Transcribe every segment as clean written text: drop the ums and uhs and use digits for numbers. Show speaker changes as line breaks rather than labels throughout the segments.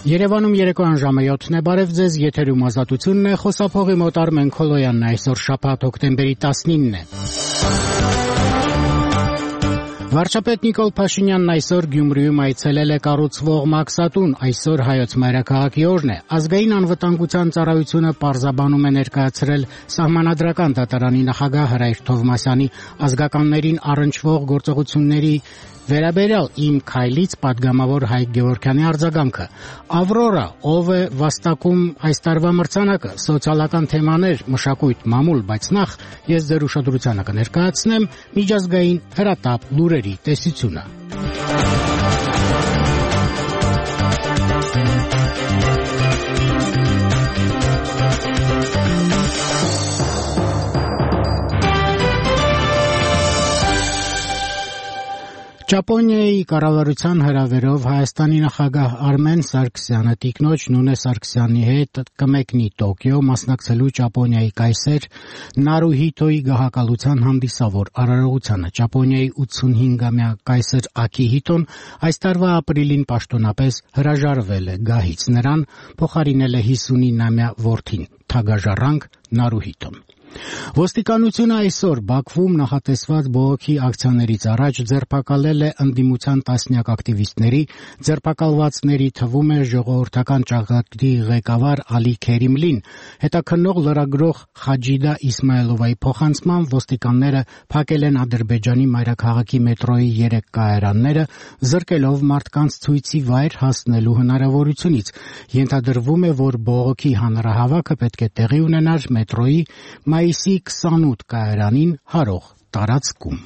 Երևանում երեկոյան ժամը 7-ն է, բարև ձեզ, եթերում ազատությունն է, խոսափողի մոտ Արմեն Քոլոյանն է, այսօր շաբաթ հոկտեմբերի 19-ն է։ Վարչապետ Նիկոլ Փաշինյանն այսօր Գյումրիում այցելել է կառուցվող Մաքսատուն, այսօր հայոց մայրաքաղաքի օրն է։ Ազգային անվտանգության ծառայությունը պարզաբանում է ներկայացրել Սահմանադրական դատարանի նախագահ Հրայր Թովմասյանի ազգականներին առնչվող գործողությունների վերաբերյալ Իմ քայլից պատգամավոր Հայկ Գևորգյանի արձագանքը։ Ավրորա, ով է վաստակում այս տարվա մրցանակը, սոցիալական թեմաներ, մշակույթ, մամուլ, բայց նախ ես ձեր ուշադրությանը կներկայացնեմ միջազգային հրատապ լուրերի տեսությունը։ Ճապոնիայի կառավարության հրավերով Հայաստանի նախագահ Արմեն Սարգսյանը տիկնոջ Նունե Սարգսյանի հետ կմեկնի Տոկիո մասնակցելու Ճապոնիայի կայսեր Նարուհիտոյի գահակալության հանդիսավոր արարողությանը։ Ճապոնիայի 85-ամյա կայսր Ակիհիտոն այս տարվա ապրիլին պաշտոնապես հրաժարվել է գահից, նրան փոխարինել է 59-ամյա որդին թագաժառանգ Նարուհիտոն։ Ոստիկանությունը այսօր Բաքվում նախատեսված բողոքի ակցիաներից առաջ ձերբակալել է ընդդիմության տասնյակ ակտիվիստների, ձերբակալվածների թվում է ժողովրդական ճակատի ղեկավար Ալի Քերիմլին։ Հետաքննող լրագրող Խաջիդա Իսմայելովայի փոխանցմամբ ոստիկանները փակել են Ադրբեջանի մայրաքաղաքի մետրոյի 3 կայարանները, զրկելով մարդկանց ցույցի վայր հասնելու հնարավորությունից։ Ենթադրվում է, որ բողոքի հանրահավաքը պետք է տեղի ունենար մետրոյի մայիսի 28 կայարանին հարող տարածքում։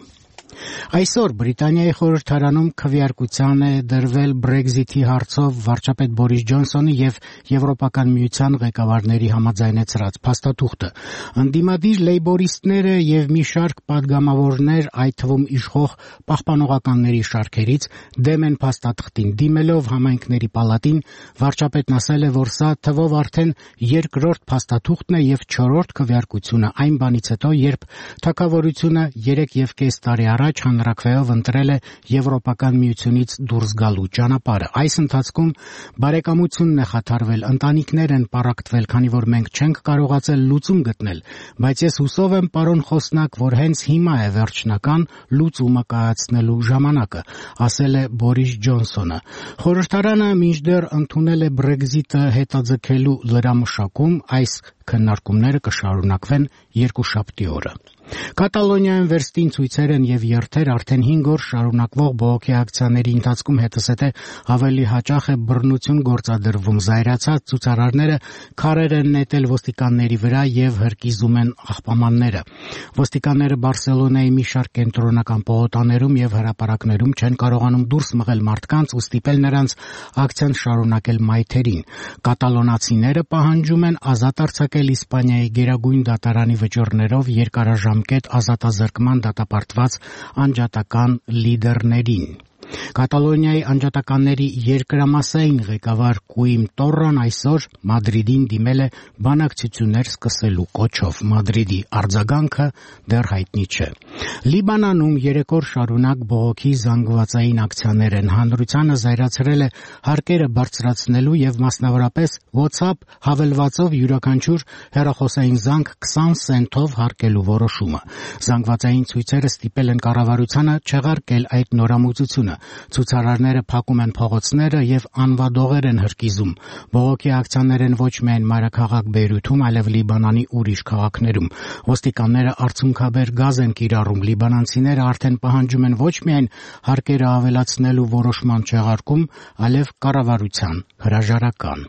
Այսօր Բրիտանիայի խորհրդարանում քվեարկության է դրվել Brexit-ի հարցով վարչապետ Բորիս Ջոնսոնի եւ Եվրոպական միության ղեկավարների համաձայնեցրած փաստաթուղթը։ Ընդդիմադիր լեյբորիստները եւ մի շարք падգամավորներ, այդ թվում իշխող պահպանողականների շարքերից, դեմ են փաստաթղթին։ Դիմելով համայնքների պալատին, վարչապետն ասել է, որ սա թվով արդեն երկրորդ փաստաթուղթն է եւ 4-րդ քվեարկությունը այն բանից հետո, երբ թագավորությունը 3.5 տարի առաջ հանրաքվեով ընտրել է Եվրոպական միությունից դուրս գալու ճանապարհը։ Այս ընթացքում բարեկամությունն է խաթարվել, ընտանիքներ են պառակտվել, քանի որ մենք չենք կարողացել լուծում գտնել, բայց ես հուսով եմ, պարոն Խոսնակ, որ հենց հիմա է վերջնական լուծումը կայացնելու ժամանակը, ասել է Բորիս Ջոնսոնը։ Խորհրդարանը մինչդեռ ընդունել է Brexit-ը հետաձգելու լրամշակում, այս քննարկումները կշարունակվեն երկուշաբթի օրը։ Կատալոնիայում վերստին ցույցեր են եւ երթեր արդեն 5 օր շարունակվող բողոքի ակցիաների ընթացքում հետսեթե ավելի հաճախ է բռնություն գործադրվում։ Զայրացած ցուցարարները քարեր են նետել ոստիկանների վրա եւ հրկիզում են աղբամանները։ Ոստիկանները Բարսելոնայի մի շարք կենտրոնական պողոտաներում եւ հրապարակներում չեն կարողանում դուրս մղել մարդկանց ու ստիպել նրանց ակցիան շարունակել մայթերին։ Կատալոնացիները պահանջում են ազատ արձակել Իսպանիայի գերագույն դատարանի վճռներով երկարաժամկետ ազատազրկման դատապարտված անջատական լիդերներին։ Կատալոնիայի անջատականների երկրամասային ղեկավար Կուիմ Տորրան այսօր Մադրիդին դիմել է բանակցություններ սկսելու կոչով։ Մադրիդի արձագանքը դեռ հայտնի չէ։ Լիբանանում 3 օր շարունակ բողոքի զանգվածային ակցիաներ են։ Հանրությանը զայրացրել է հարկերը բարձրացնելու եւ մասնավորապես WhatsApp հավելվածով յուրաքանչյուր հեռախոսային զանգ 20 սենթով հարկելու որոշումը։ Զանգվածային ցույցերը ստիպել են կառավարությանը չեղարկել այդ նորամուծությունը։ Ցուցարարները փակում են փողոցները եւ անվադողեր են հրկիզում։ Բողոքի ակցիաներ են ոչ միայն մայրաքաղաք Բեյրութում, այլև Լիբանանի ուրիշ քաղաքներում։ Ոստիկանները արցունքաբեր գազ են կիրառում։ Լիբանանցիները արդեն պահանջում են ոչ միայն հարկերը ավելացնելու որոշման չեղարկում, այլև կառավարության հրաժարական։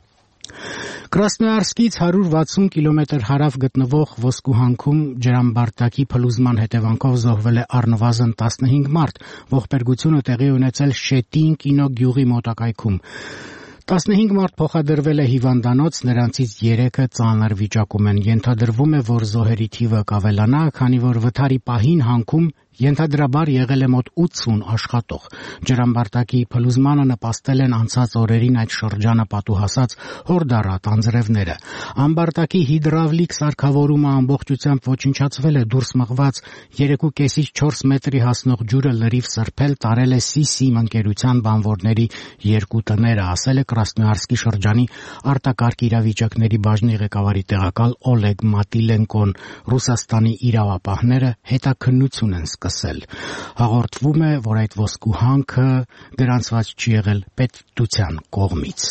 Կրասնոյարսկից 160 կիլոմետր հարավ գտնվող Ոսկուհանքում ջրամբարտակի փլուզման հետևանքով զոհվել է առնվազն 15 մարդ, ողբերգությունը տեղի ունեցել Շետին կինո գյուղի մոտակայքում։ 15 մարդ փոխադրվել է հիվանդանոց, նրանցից 3-ը ծանր վիճակում են։ Ենթադրվում է, որ զոհերի թիվը կավելանա, քանի որ վթարի պահին հանքում Ենթադրաբար եղել է մոտ 80 աշխատող։ Ջրամբարտակի փլուզմանը նպաստել են անցած օրերին այդ շրջանը պատուհասած հորդառատ անձրևները։ Ամբարտակի հիդրավլիկ սարքավորումը ամբողջությամբ ոչնչացվել է, դուրս մղված 3,5-ից 4 մետրի հասնող ջուրը լրիվ սրբել տարել է Սիսիմ ընկերության բանվորների 2 տները, ասել է Կրասնոյարսկի շրջանի արտակարգ իրավիճակների բաժնի ղեկավարի տեղակալ Օլեգ Մատիլենկոն։ Ռուսաստանի իրավապահները հետաքննություն են սկսել։ Հաղորդվում է, որ այդ ոսկու հանքը գրանցված չի եղել պետության կողմից։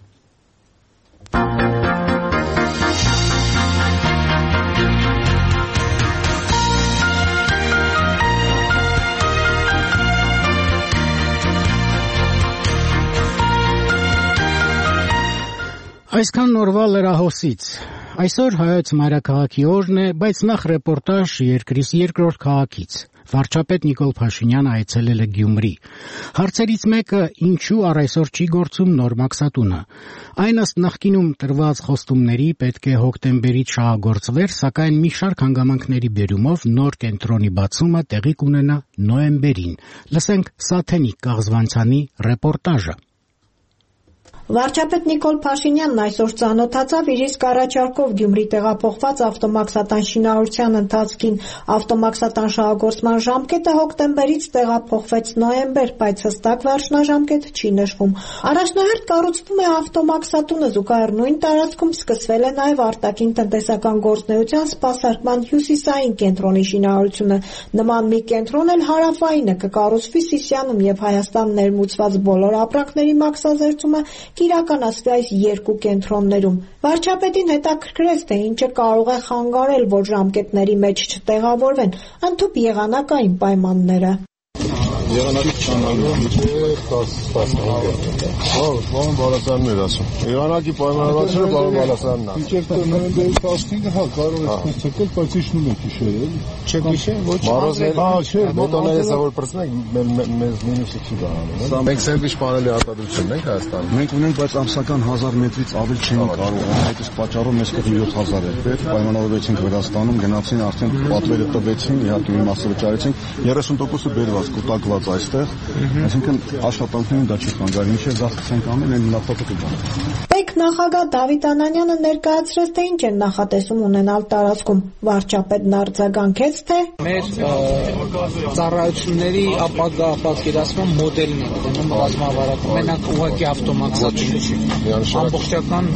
Այսքան նորվա լրահոսից։ Այսօր հայոց մայրաքաղաքի օրն է, բայց նախ ռեպորտաժ երկրիս երկրորդ քաղաքից։ Վարչապետ Նիկոլ Փաշինյանը այցելել է Գյումրի։ Հարցերից մեկը՝ ինչու առ այսօր չի գործում նոր մաքսատունը։ Այն ըստ նախկինում տրված խոստումների պետք է հոկտեմբերից շահագործվեր, սակայն մի շարք հանգամանքների բերումով նոր կենտրոնի բացումը տեղի կունենա նոյեմբերին։ Լսենք Սաթենիկ Կաղզվանցյանի ռեպորտաժը։
Վարչապետ Նիկոլ Փաշինյանն այսօր ծանոթացավ իր իսկ առաջարկով Գյումրի տեղափոխված ավտոմաքսատան շինարարության ընթացքին։ Ավտոմաքսատան շահագործման ժամկետը հոկտեմբերից տեղափոխվեց նոյեմբեր, բայց հստակ վերջնաժամկետ չի նշվում։ Առաջնահերթ կառուցվում է ավտոմաքսատունը, զուգահեռ նույն տարածքում սկսվել է նաև արտաքին տնտեսական գործունեության սպասարկման հյուսիսային կենտրոնի շինարարությունը։ Նման մի կենտրոն էլ հարավայինը կկառուցվի Սիսիանում և Հայաստան ներմուծված բոլոր ապրանքների մաքսազերծումը կիրականացվի այս երկու կենտրոններում։ Վարչապետին հետաքրքրեց, թե ինչը կարող է խանգարել, որ ժամկետների մեջ չտեղավորվեն ընդհուպ եղանակային պայմանները։
Եղանակի չանալու է 10-15 Պարոն Բալասյանն էր ասում։ Եղանակի պայմանավորվածությունը պարոն Բալասյանն է։
Իջեր նոյեմբերի 15-ը կարող է ցկել, բայց իջնում է գիշերը։
Չէ գիշեր, ոչ մարզել։ Մոտոները զավոր պրծնենք, մեզ մինուսը չի բանանում։ Մենք սենդվիչ պանելի արտադրություն ենք Հայաստանում։
Մենք ունենք, բայց ամսական 1000 մետրից ավելի չենք կարող։ Այդ իսկ պատճառով մեզ կողմ 7000 է պետք։ Պայմանավորվեցինք Վրաստանում, գնացին արդեն պատվերը տվեցին, իհարկե մի մասը վճարեցինք, 30%-ը բերված կուտակված այստեղ, այսինքն աշխատանքներին դա չի խանգարի, ինչեւ զախցենք ամեն այն նախատեսը կգա։
Պետք նախագահ Դավիթ Անանյանը ներկայացրեց, թե ինչ են նախատեսում ունենալ տարածքում։ Վարչապետն արձագանքեց, թե
մեր ծառայությունների ապագա պատկերացման մոդելն է դնում ռազմավարական։ Մենակ ուղղակի ավտոմաքսատուն չի։ Ամբողջական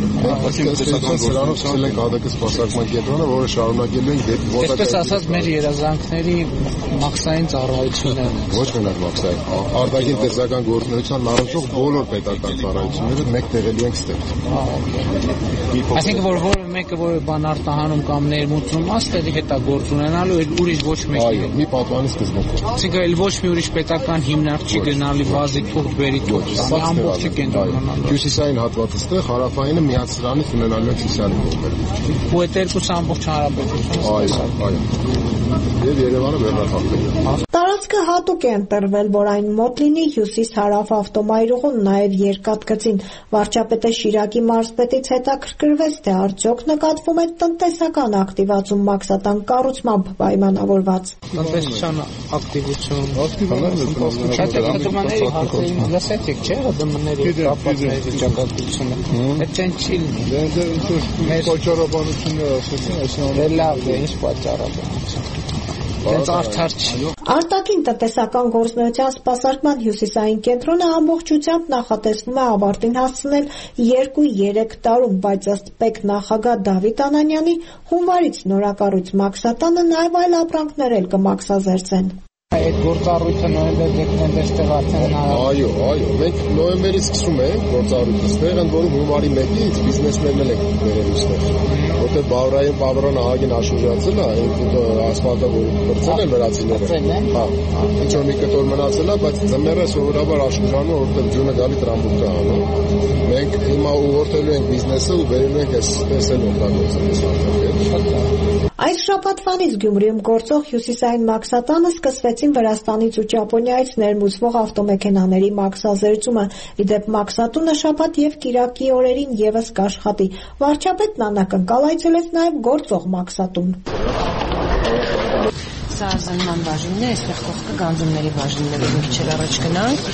սրանով սկսել ենք ԱԴԿ սպասարկման կենտրոնը, որը շարունակելու ենք դեպի
Այսպես ասած, մեր երազանքների մաքսային ծառայություններն են։
Ոչ մենակ մաքսային, արտաքին տնտեսական գործունեության առնչվող բոլոր պետական ծառայությունները մեկ տեղելու ենք ստեղծում։
Այսինքն, որ որևէ մեկը որևէ բան արտահանում կամ ներմուծում, աստեղի հետ է գործ ունենալու, այլ ուրիշ ոչ մեկի։
Այո, մի պատվանի սկզբունքով։
Այսինքն, այլ ոչ մի ուրիշ պետական հիմնարկ չի գնալի բազի թուղթ բերի թուղթ, ամբողջը կենտրոնանալու։
Հյուսիսային հատվածը ստեղ, հարավայինը միած սրանից ունենալու ենք Սիսիանի կողմերը։
Ու այդ երկուսը ամբողջ հանրապետությունը։
Այո։ Եվ Երևանը վերնախախտել։
տարածքը հատուկ է ընտրվել, որ այն մոտ լինի հյուսիս-հարավ ավտոմայրուղուն, նաև երկաթգծին։ Վարչապետը Շիրակի մարզպետից հետաքրքրվեց, թե արդյոք նկատվում է տնտեսական ակտիվացում մաքսատան կառուցմամբ պայմանավորված։
Տնտեսության ակտիվություն, շատ ակտիվների հարցերին լսեցիք, չէ՞, ՀԴՄ-ների կապվածների վիճակագրությունը։ Այդ չեն չի լինի։
Մեր պատճառաբանությունները ասեցին, այսինքն
լավ է, ինչ պատճառաբանություն։ Դենց արդար չի։
Արտաքին տնտեսական գործունեության սպասարկման հյուսիսային կենտրոնը ամբողջությամբ նախատեսվում է ավարտին հասցնել 2-3 տարում, բայց ըստ ՊԵԿ նախագահ Դավիթ Անանյանի հունվարից նորակառույց մաքսատանը նաև այլ ապրանքներ էլ կմաքսազերծեն։
Այդ գործառույթը նոյեմբեր-դեկտեմբեր ստեղ արդեն
Այո, մենք նոյեմբերից սկսում ենք գործառույթը ստեղ, ընդ որում հունվարի 1-ից բիզնեսներն էլ ենք բերելու ստեղ։ Որտեղ Բավարան ահագին աշուժացել է, ասֆալտը բրծել են վրացիները։ Հա, ինչ որ մի կտոր մնացել է, բայց ձմեռը սովորաբար աշուժանում, որտեղ ձյունը գալի տրամբուկա անում։ Մենք հիմա ուղղորդելու ենք բիզնեսը ու բերելու ենք այսպես էլ օգտագործել։
Այս շաբաթվանից Գյումրիում գործող հյուսիսային մաքսատանը սկսվեցին Վրաստանից ու Ճապոնիայից ներմուծվող ավտոմեքենաների մաքսազերծումը։ Ի դեպ մաքսատունը շաբաթ և կիրակի օրերին ևս կաշխատի։ Վարչապետն անակնկալ այցելեց նաև գործող մաքսատուն։
Մրցազանման բաժինն է, այստեղ կողքը գանձումների բաժինն է, որ մի քիչ առաջ գնանք։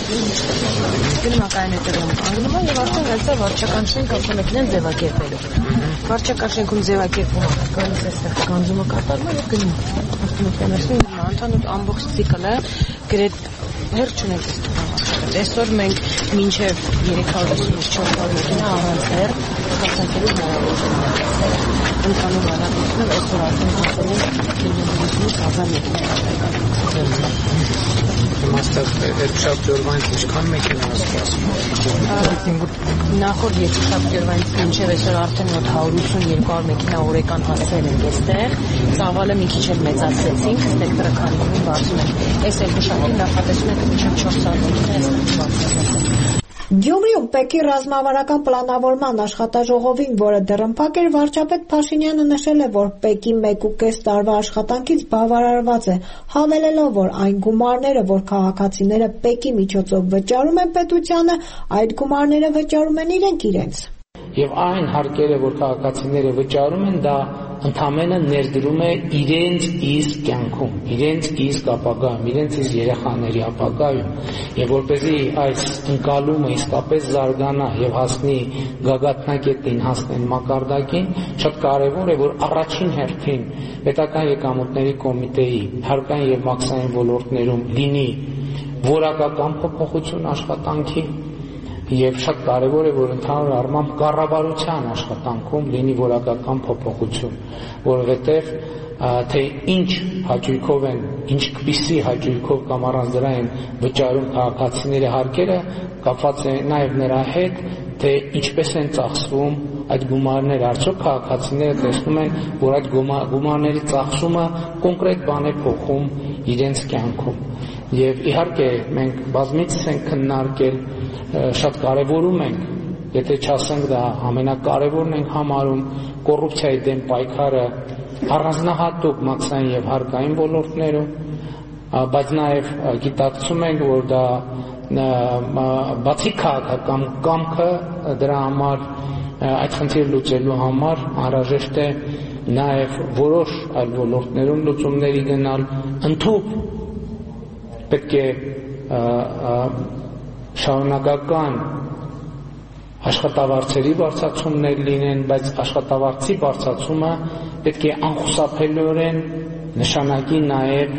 Գնում հետևում անգնում է եւ արդեն հենց վարչական շենք ավտոմեքենան ձևակերպելու։ Վարչական շենքում ձևակերպումը գալիս այստեղ գանձումը կատարվում եւ գնում ավտոմեքենան ընդհանուր ամբողջ ցիկլը գրետ հերթ չունենք ստուգում։ Այսօր մենք մինչև 354 մեքենա առանց հերթ կասանքելու հնարավորություն ունենք։ Ընդհանուր արագությունը այսօր արդեն հասել է 50,000 մեքենա։
Մաստեր երկշաբթի օրվանից ինչքան մեքենա ասում։
Նախորդ երկշաբթի օրվանից մինչև այսօր արդեն 180-200 մեքենա օրական հասել են այստեղ։ Ծավալը մի քիչ էլ մեծացրեցինք, սպեկտրը քանդում բացում ենք։ Այս երկշաբթի նախատեսում ենք մինչև 400 մեքենա բացել։
Գյումրիում ՊԵԿ-ի ռազմավարական պլանավորման աշխատաժողովին, որը դեռ էր, վարչապետ Փաշինյանը նշել է, որ ՊԵԿ-ի 1.5 տարվա աշխատանքից բավարարված է, հավելելով, որ այն գումարները, որ քաղաքացիները ՊԵԿ-ի միջոցով վճարում են պետությանը, այդ գումարները վճարում են իրենք։
Եվ այն հարկերը, որ քաղաքացիները վճարում են, դա ընդամենը ներդրում է իրենց իսկ կյանքում, իրենց իսկ ապագայում, իրենց իսկ երեխաների ապագայում, եւ որպեսզի այս ընկալումը իսկապես զարգանա եւ հասնի գագաթնակետին, հասնեն մակարդակին, շատ կարեւոր է, որ առաջին հերթին պետական եկամուտների կոմիտեի հարկային եւ մաքսային ոլորտներում լինի որակական փոփոխություն աշխատանքի Եվ շատ կարևոր է, որ ընդհանուր առմամբ կառավարության աշխատանքում լինի որակական փոփոխություն, որովհետև թե ինչ հաճույքով են, ինչպիսի հաճույքով կամ առանց դրա են վճարում քաղաքացիների հարկերը, կապված է նաև նրա հետ, թե ինչպես են ծախսվում այդ գումարները, արդյոք քաղաքացիները տեսնում են, որ այդ գումարների ծախսումը կոնկրետ բան է փոխում իրենց կյանքում։ Եվ իհարկե մենք բազմիցս ենք քննարկել, շատ կարևորում ենք, եթե չասենք դա ամենակարևորն ենք համարում կոռուպցիայի դեմ պայքարը առանձնահատուկ մաքսային եւ հարկային ոլորտներում, բայց նաեւ գիտակցում ենք, որ դա բացի քաղաքական կամքը դրա համար այդ խնդիրը լուծելու համար անհրաժեշտ է նաեւ որոշ այլ ոլորտներում լուծումների գնալ, ընդհանուր պետք է շարունակական աշխատավարձերի բարձրացումներ լինեն, բայց աշխատավարձի բարձրացումը պետք է անխուսափելիորեն նշանակի նաև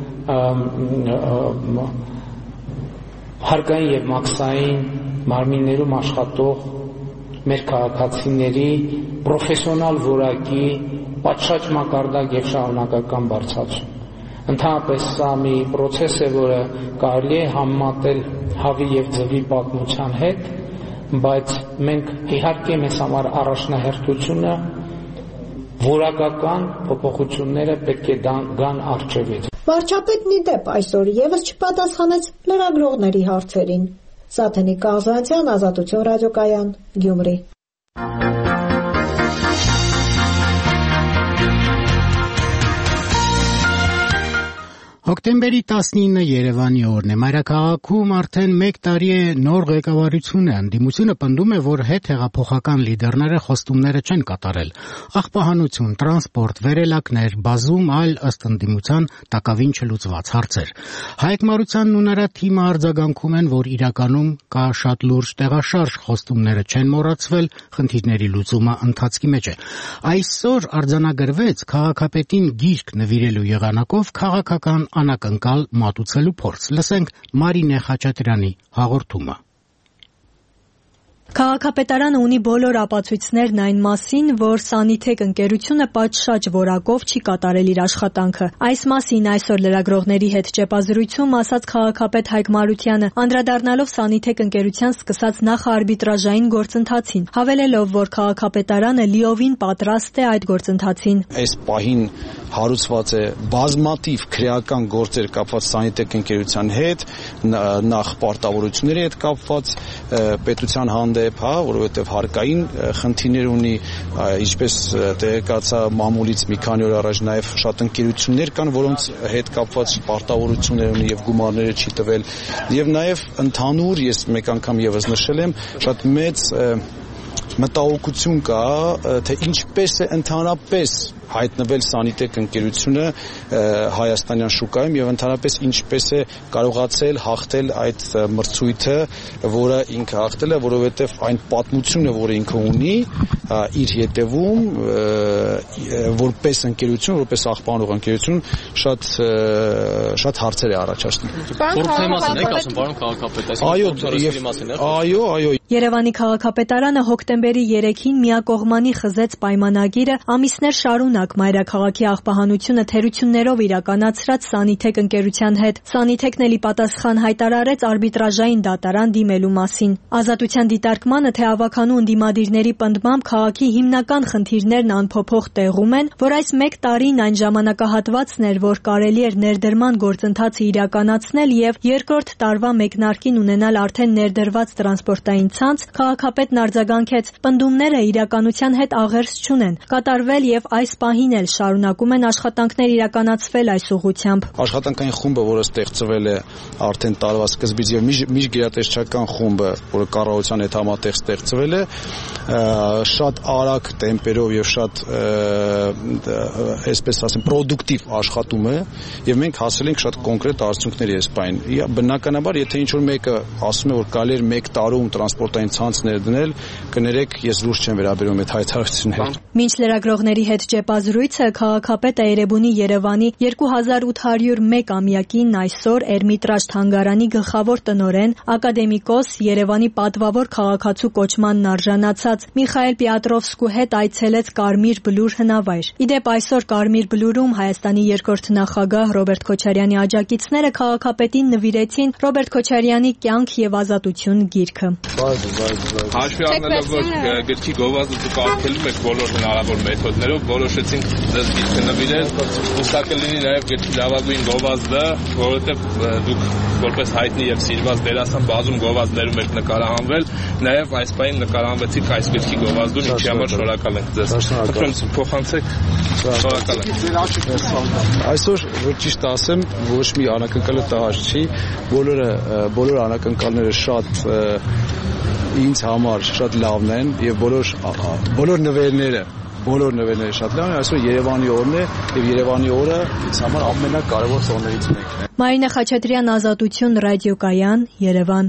հարկային եւ մաքսային մարմիններում աշխատող մեր քաղաքացիների պրոֆեսիոնալ որակի պատշաճ մակարդակ եւ շարունակական բարձրացում։ Ընդհանրապես սա մի process է, որը կարելի է համեմատել հավի եւ ձվի պատմության հետ, բայց մենք իհարկե մեզ համար առաջնահերթությունը որակական փոփոխությունները պետք է գան առջևից։
Վարչապետն ի դեպ այսօր եւս չպատասխանեց լրագրողների հարցերին։ Սաթենիկ Աղզանցյան, Ազատություն ռադիոկայան, Գյումրի։
Հոկտեմբերի 19-ը Երևանի օրն է։ Մայրաքաղաքում արդեն 1 տարի է նոր ղեկավարություն է։ Ընդդիմությունը պնդում է, որ հետհեղափոխական լիդերները խոստումները չեն կատարել։ Աղբահանություն, տրանսպորտ, վերելակներ, բազում այլ ըստ ընդդիմության տակավին չլուծված հարցեր։ Հայկ Մարությանն ու նրա թիմը արձագանքում են, որ իրականում կա շատ լուրջ տեղաշարժ, խոստումները չեն մոռացվել, խնդիրների լուծումը ընթացքի մեջ է։ Այսօր արձանագրվեց քաղաքապետին գիրք նվիրելու եղանակով քաղաքական անակնկալ մատուցելու փորձ։ Լսենք Մարինե Խաչատրյանի հաղորդումը։
Քաղաքապետարանը ունի բոլոր ապացույցներն այն մասին, որ Սանիթեք ընկերությունը պատշաճ որակով չի կատարել իր աշխատանքը։ Այս մասին այսօր լրագրողների հետ ճեպազրույցում ասաց քաղաքապետ Հայկ Մարությանը, անդրադառնալով Սանիթեք ընկերության սկսած նախարբիտրաժային գործընթացին, հավելելով, որ քաղաքապետարանը լիովին պատրաստ է այդ գործընթացին։
Այս պահին հարուցված է բազմաթիվ քրեական գործեր կապված Սանիթեք ընկերության հետ, նախ պարտավորությունների հետ կապված, պետության հանդեպ, որովհետև հարկային խնդիրներ ունի, ինչպես տեղեկացա մամուլից մի քանի օր առաջ նաև շատ ընկերություններ կան, որոնց հետ կապված պարտավորություններ ունի եւ գումարները չի տվել, եւ նաև ընդհանուր, ես մեկ անգամ եւս նշել եմ, շատ մեծ մտահոգություն կա, թե ինչպես է ընդհանրապես հայտնվել Սանիտեկ ընկերությունը հայաստանյան շուկայում եւ ընդհանրապես ինչպես է կարողացել հաղթել այդ մրցույթը, որը ինքը հաղթել է, որովհետեւ այն պատմությունը, որը ինքը ունի իր յետևում որպես ընկերություն, որպես աղբանող ընկերություն շատ հարցեր է առաջացնում։
Կոռուպցիայի մասին եք ասում, պարոն քաղաքապետ,
Այո։
Երևանի քաղաքապետարանը հոկտեմբերի 3-ին միակողմանի խզեց պայմանագիրը ամիսներ շարունակ մայրաքաղաքի աղբահանությունը թերություններով իրականացրած Սանիտեկ ընկերության հետ։ Սանիտեկն էլի պատասխան հայտարարեց արբիտրաժային դատարան դիմելու մասին։ Ազատության դիտարկմանը, թե ավականու ընդդիմադիրների պնդմամբ քաղաքի հիմնական խնդիրներն անփոփոխ տեղում են, որ այս 1 տարին այն ժամանակահատվածն էր, որ կարելի էր ներդրման գործընթացը իրականացնել եւ երկրորդ տարվա մեկնարկին ունենալ արդեն ներդրված տրանսպորտային ցանց, քաղաքապետն արձագանքեց. պնդումները իրականության հետ աղերս չունեն, կատարվել եւ այս պահին էլ շարունակում են աշխատանքներ իրականացվել այս ուղղությամբ։
Աշխատանքային խումբը, որը ստեղծվել է արդեն տարվա սկզբից եւ միջգերատեսչական խումբը, որը կառավարության հետ համատեղ ստեղծվել է, շատ արագ տեմպերով եւ շատ այսպես ասեմ պրոդուկտիվ աշխատում է եւ մենք հասել ենք շատ կոնկրետ արդյունքների այս պայն։ Բնականաբար, եթե ինչ-որ մեկը ասում է, որ կարելի էր 1 տարում տրանսպորտային ցանց ներդնել, կներեք, ես լուրջ չեմ վերաբերում այդ հայտարարություններին։
Մինչ լրագրողների հետ ճեպազրույցը քաղաքապետը Էրեբունի Երևանի 2801-ամյակին այսօր Էրմիտրաժ թանգարանի գլխավոր տնօրեն, ակադեմիկոս, Երևանի պատվավոր քաղաքացու կոչմանն արժանացած Միխայել Պիատրովսկու հետ այցելեց Կարմիր Բլուր հնավայր։ Իդեպ այսօր Կարմիր Բլուրում Հայաստանի երկրորդ նախագահ Ռոբերտ Քոչարյանի աջակիցները քաղաքապետին նվիրեցին Ռոբերտ Քոչարյանի «Կյանք եւ ազատություն» գիրքը։
Հաշվի առնելով, որ գրքի գովազդը կարգելում եք բոլոր հնարավոր մեթոդներով, որոշեցինք ձեզ գիրքը նվիրել, հուսակ կլինի նաև գրքի լավագույն գովազդը, որովհետև դուք որպես հայտնի եւ սիրված դերասան բազում գովազդներում եք նկարահանվել, նաև այս պահին նկարահանվեցիք այս գրքի գովազդում, ինչի համար շնորհակալ ենք ձեզ։ Խնդրում փոխանցեք, շնորհակալ ենք։
Այսօր որ ճիշտ ասեմ, ոչ մի անակնկալը տհաճ չի, բոլոր անակնկալները շատ ինձ համար շատ լավն են եւ բոլոր նվերները շատ լավ են, այսօր Երևանի օրն է եւ Երևանի օրը ինձ համար ամենակարևոր օրներից մեկն է։
Մարինա Խաչատրյան, Ազատություն, ռադիոկայան, Երևան։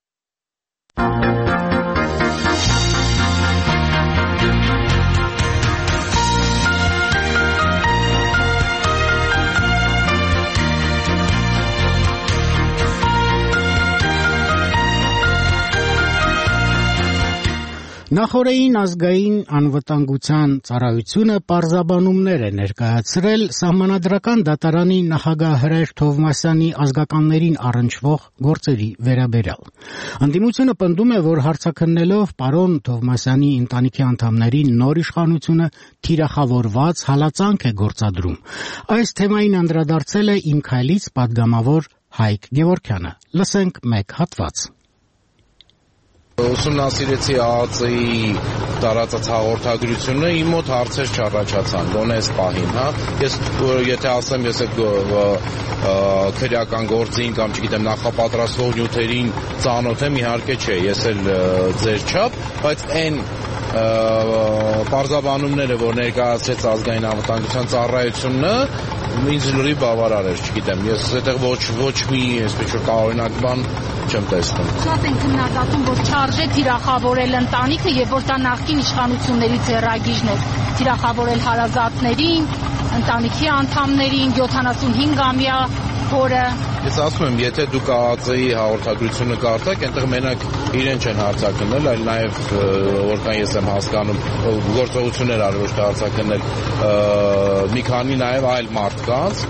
Նախորդին ազգային անվտանգության ծառայությունը պարզաբանումներ է ներկայացրել Սահմանադրական դատարանի նախագահ Հրեր Թովմասյանի ազգականներին առնչվող գործերի վերաբերյալ։ Ընդդիմությունը պնդում է, որ հարցաքննելով պարոն Թովմասյանի ընտանիքի անդամներին նոր իշխանությունը թիրախավորված հալածանք է գործադրում։ Այս թեմային անդրադարձել է «Իմ քայլից» պատգամավոր Հայկ Գևորգյանը։ Լսենք մեկ հատված։
Ուսումնասիրեցի ԱԱԾ-ի տարածած հաղորդագրությունը, իմ մոտ հարցեր չառաջացան, ոնե այս պահին, հա։ Ես եթե ասեմ, ես այդ քրեական գործին կամ չգիտեմ նախապատրաստող նյութերին ծանոթ եմ, իհարկե չէ, ես էլ ձեր չափ, բայց այն պարզաբանումները, որ ներկայացրեց ազգային անվտանգության ծառայությունը, ինձ լրիվ բավարար էր, չգիտեմ, ես այդտեղ ոչ մի այսպես որ տարօրինակ բան չեմ տեսնում։
Շատ են քննադատում, որ չարժե թիրախավորել ընտանիքը եւ որ դա նախկին իշխանությունների ձեռագիժն էր, թիրախավորել հարազատներին, ընտանիքի անդամներին, 75-ամյա հորը։
Ես ասում եմ, եթե դուք ԱԱԾ-ի հաղորդագրությունը կարդաք, այնտեղ մենակ իրեն չեն հարցակննել, այլ նաև որքան ես եմ հասկանում, գործողություններ արել, ոչ թե հարցակննել մի քանի նաև այլ մարդկանց։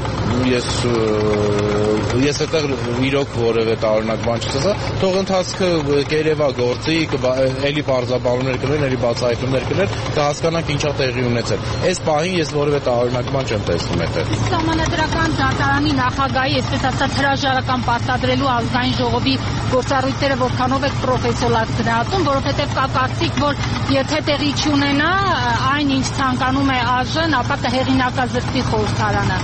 Ես այդտեղ իրոք որևէ տարօրինակ բան չասա, թող ընթացքը կերևա գործի, էլի պարզաբանումներ կլինեն, էլի բացահայտումներ կլինեն, կհասկանանք ինչա տեղի ունեցել։ Այս պահին ես որևէ տարօրինակ բան չեմ տեսնում այդտեղ։
Սահմանադրական դատարանի նախագահի, այսպես ասած, հրաժարական պարտադրելու ազգային ժողովի գործառույթները որքանով եք պրոֆեսիոնալ գնահատում, որովհետև կա կարծիք, որ եթե տեղի չունենա, այն ինչ ցանկանում է ԱԺ-ն, ապա կհեղինակազրկվի խորհրդարանը։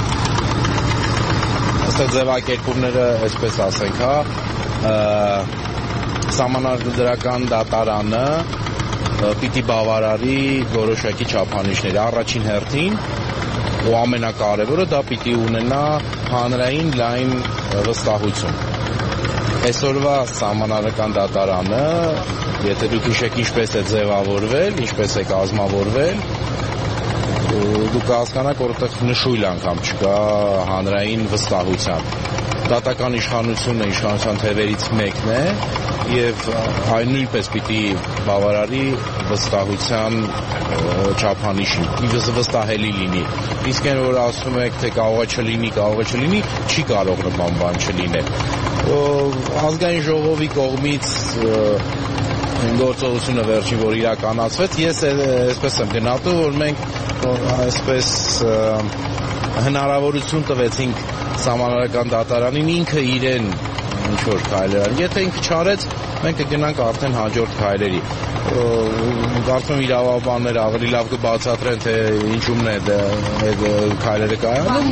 Ըստ ձևակերպումները, այսպես ասենք, հա, Սահմանադրական դատարանը պիտի բավարարի որոշակի չափանիշներ։ Առաջին հերթին ու ամենակարևորը դա պիտի ունենա հանրային լայն վստահություն։ Այսօրվա սահմանադրական դատարանը, եթե դուք հիշեք ինչպես է ձևավորվել, ինչպես է կազմավորվել, դուք կհասկանաք, որ այդտեղ նշույլ անգամ չկա հանրային վստահության։ Դատական իշխանությունը իշխանության թևերից մեկն է եւ այն նույնպես պիտի բավարարի վստահության չափանիշին, վստահելի լինի։ Իսկ այն որ ասում եք, թե կարող է չլինի, չի կարող նման բան չլինել։ Ազգային ժողովի կողմից գործողությունը վերջին որ իրականացվեց, ես այսպես եմ գնահատում, որ մենք այսպես հնարավորություն տվեցինք սահմանադրական դատարանին ինքը իրեն ինչ-որ քայլեր արի։ Եթե ինքը չարեց, մենք կգնանք արդեն հաջորդ քայլերի։ Կարծում եմ իրավաբանները ավելի լավ կբացատրեն, թե ինչումն է այդ քայլերը կայանում։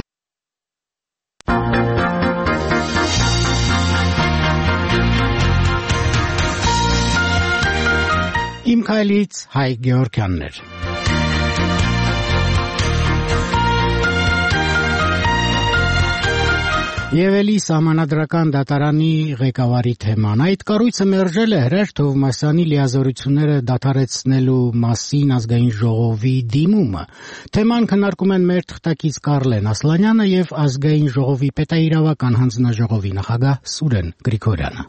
Իմ քայլից Հայ Գեորգյանն էր։ Եվ էլի սահմանադրական դատարանի ղեկավարի թեման։ Այդ կառույցը մերժել է Հրեշ Թովմասյանի լիազորությունները դադարեցնելու մասին ազգային ժողովի դիմումը։ Թեման քննարկում են մեր թղթակից Կարլեն Ասլանյանը եւ ազգային ժողովի պետաիրավական հանձնաժողովի նախագահ Սուրեն Գրիգորյանը։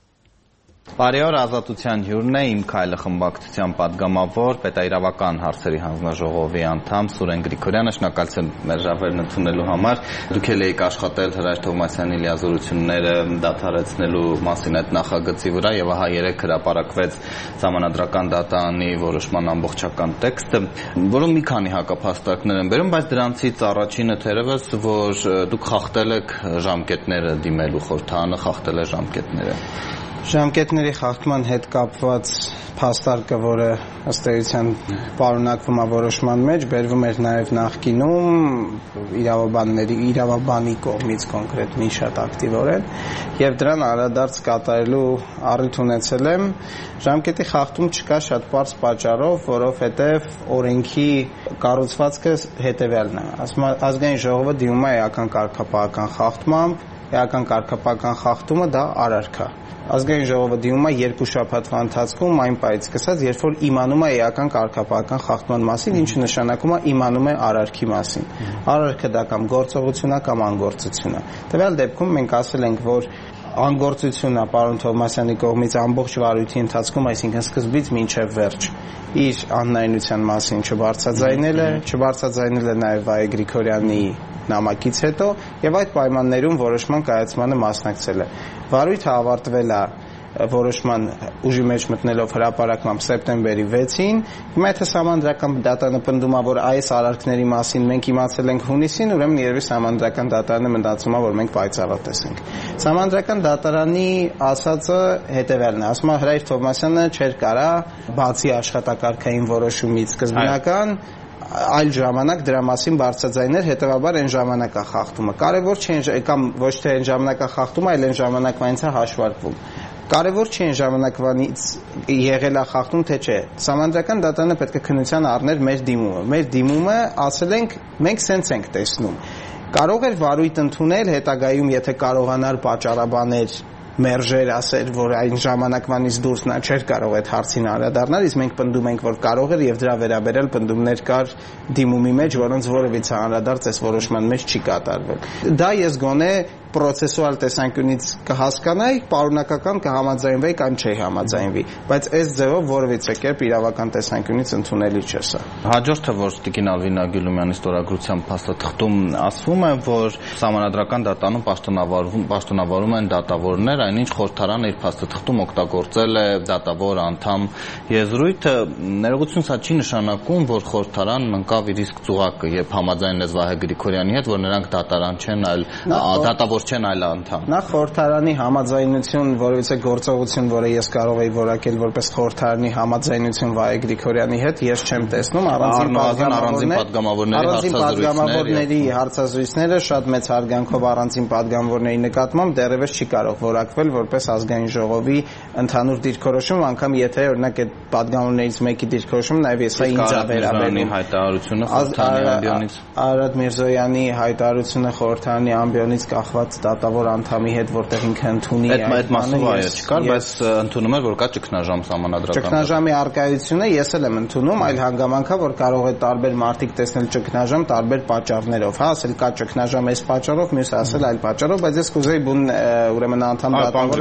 Բարի օր, Ազատության հյուրն է իմ քայլը խմբակցության падգամավոր պետաիրավական հարցերի հանձնաժողովի անդամ Սուրեն Գրիգորյանը, շնորհակալություն մերժավերն ընդունելու համար։ Դուք էլ եք աշխատել Հրեշ Թովմասյանի լիազորությունները դադարեցնելու մասին այդ նախագծի վրա եւ ահա երեկ հրապարակվեց սահմանադրական դատարանի որոշման ամբողջական տեքստը, որում մի քանի հակափաստարկներ են բերում, բայց դրանցից առաջինը թերևս, որ դուք խախտել եք ժամկետները դիմելու խորհրդարանը, խախտել է ժամկետները։
Ժամկետների խախտման հետ կապված փաստարկը, որը ըստ էության պարունակվում է որոշման մեջ, բերվում էր նաև նախկինում իրավաբանի կողմից կոնկրետ մի շատ ակտիվորեն, եւ դրան անդրադարձ կատարելու առիթ ունեցել եմ։ Ժամկետի խախտում չկա շատ պարզ պատճառով, որովհետեւ օրենքի կառուցվածքը հետեւյալն է։ Ազգային ժողովը դիմում է էական կարգապահական խախտմամբ, էական կարգապահական խախտումը դա արարք է։ Ազգային ժողովը դիմում է 2 շաբաթվա ընթացքում այն պահից սկսած, երբ որ իմանում է էական կարգապահական խախտման մասին, ինչը նշանակում է իմանում է արարքի մասին։ Արարքը դա կամ գործողություն է կամ անգործություն է։ Տվյալ դեպքում մենք ասել ենք, որ անգործությունն է պարոն Թովմասյանի կողմից ամբողջ վարույթի ընթացքում, այսինքն սկզբից մինչև վերջ, իր անհնարինության մասին չբարձրաձայնել է նաև Վահե Գրիգորյանի նամակից հետո եւ այդ պայմաններում որոշման կայացմանը մասնակցել է։ Վարույթը ավարտվել է որոշման ուժի մեջ մտնելով հրապարակմամբ սեպտեմբերի 6-ին։ Հիմա եթե սահմանադրական դատարանը պնդում է, որ այս արարքների մասին մենք իմացել ենք հունիսին, ուրեմն երևի սահմանադրական դատարանը մտածում է, որ մենք պայծառատեսենք։ Սահմանադրական դատարանի ասածը հետեւյալն է, ասում է Հրեշ Թովմասյանը չէր կարա բացի աշխատակարգային որոշումից սկզբնական այլ ժամանակ դրա մասին բարձրաձայնել, հետևաբար այն ժամանակա խախտումը։ Կարևոր չէ կամ ոչ թե այն ժամանակա խախտումը, այլ այն ժամանակվանից է հաշվարկվում։ Կարևոր չէ այն ժամանակվանից եղել է խախտում, թե չէ։ Սահմանադրական դատարանը պետք է քննության առներ մեր դիմումը։ Մեր դիմումը, ասել ենք, մենք սենց ենք տեսնում։ Կարող էր վարույթ ընդունել հետագայում, եթե կարողանար պատճառաբաներ մերժեր ասել, որ այն ժամանակվանից դուրս նա չէր կարող այդ հարցին անդրադառնալ, իսկ մենք պնդում ենք, որ կարող էր եւ դրա վերաբերյալ պնդումներ կար դիմումի մեջ, որոնց որևիցե անդրադարձ այս որոշման մեջ չի կատարվել։ Դա ես գոնե պրոցեսուալ տեսանկյունից կհասկանայի, պարունակական կհամաձայնվեի կամ չի համաձայնվի, բայց այս ձևով որևիցե կերպ իրավական տեսանկյունից ընդունելի չէ սա։
Հաջորդը, որ Տիկին Ալվին Ագիլումյանի ստորագրությամբ փաստաթղթում ասվում է, որ սահմանադրական դատարանում պաշտոնավորում են դատավորներ, այնինչ խորհրդարանը իր փաստաթղթում օգտագործել է դատավոր անդամ եզրույթը, ներողություն, սա չի նշանակում, որ խորհրդարանն ընկավ իր իսկ ծուղակը, երբ համաձայնեց Վահե Գրիգորյանի հետ, որ նրանք դատարան չեն, այլ դատավոր որ չեն այլ անդամ։
Նախ խորհրդարանի համաձայնություն, որովհետեւ գործողություն, որը ես կարող եի որակել որպես խորհրդարանի համաձայնություն Վահե Գրիգորյանի հետ, ես չեմ տեսնում առանձին պատգամավորների հարցազրույցները շատ մեծ հարգանքով առանձին պատգամավորների նկատմամբ դեռևս չի կարող որակվել որպես ազգային ժողովի ընդհանուր դիրքորոշում, անգամ եթե օրինակ այդ պատգամավորներից մեկի դիրքորոշումը նաև ես ինձ է վերաբերում։
Հայտարարությունը խորհրդարանի ամբիոնից
Արադ Միրզոյանի հայտարարությունը խորհրդարանի ամբիոնից կախված դատավոր անդամի հետ, որտեղ ինքը ընդունի
այդ մասով այո չկար, բայց ընդունում էր որ կա ճգնաժամ սահմանադրական։
Ճգնաժամի առկայությունը ես էլ եմ ընդունում, այլ հանգամանքա որ կարող է տարբեր մարդիկ տեսնել ճգնաժամ տարբեր պատճառներով, հա, ասել կա ճգնաժամ այս պատճառով, մյուսը ասել այլ պատճառով, բայց ես կուզեի բուն ուրեմն անդամ դատավորը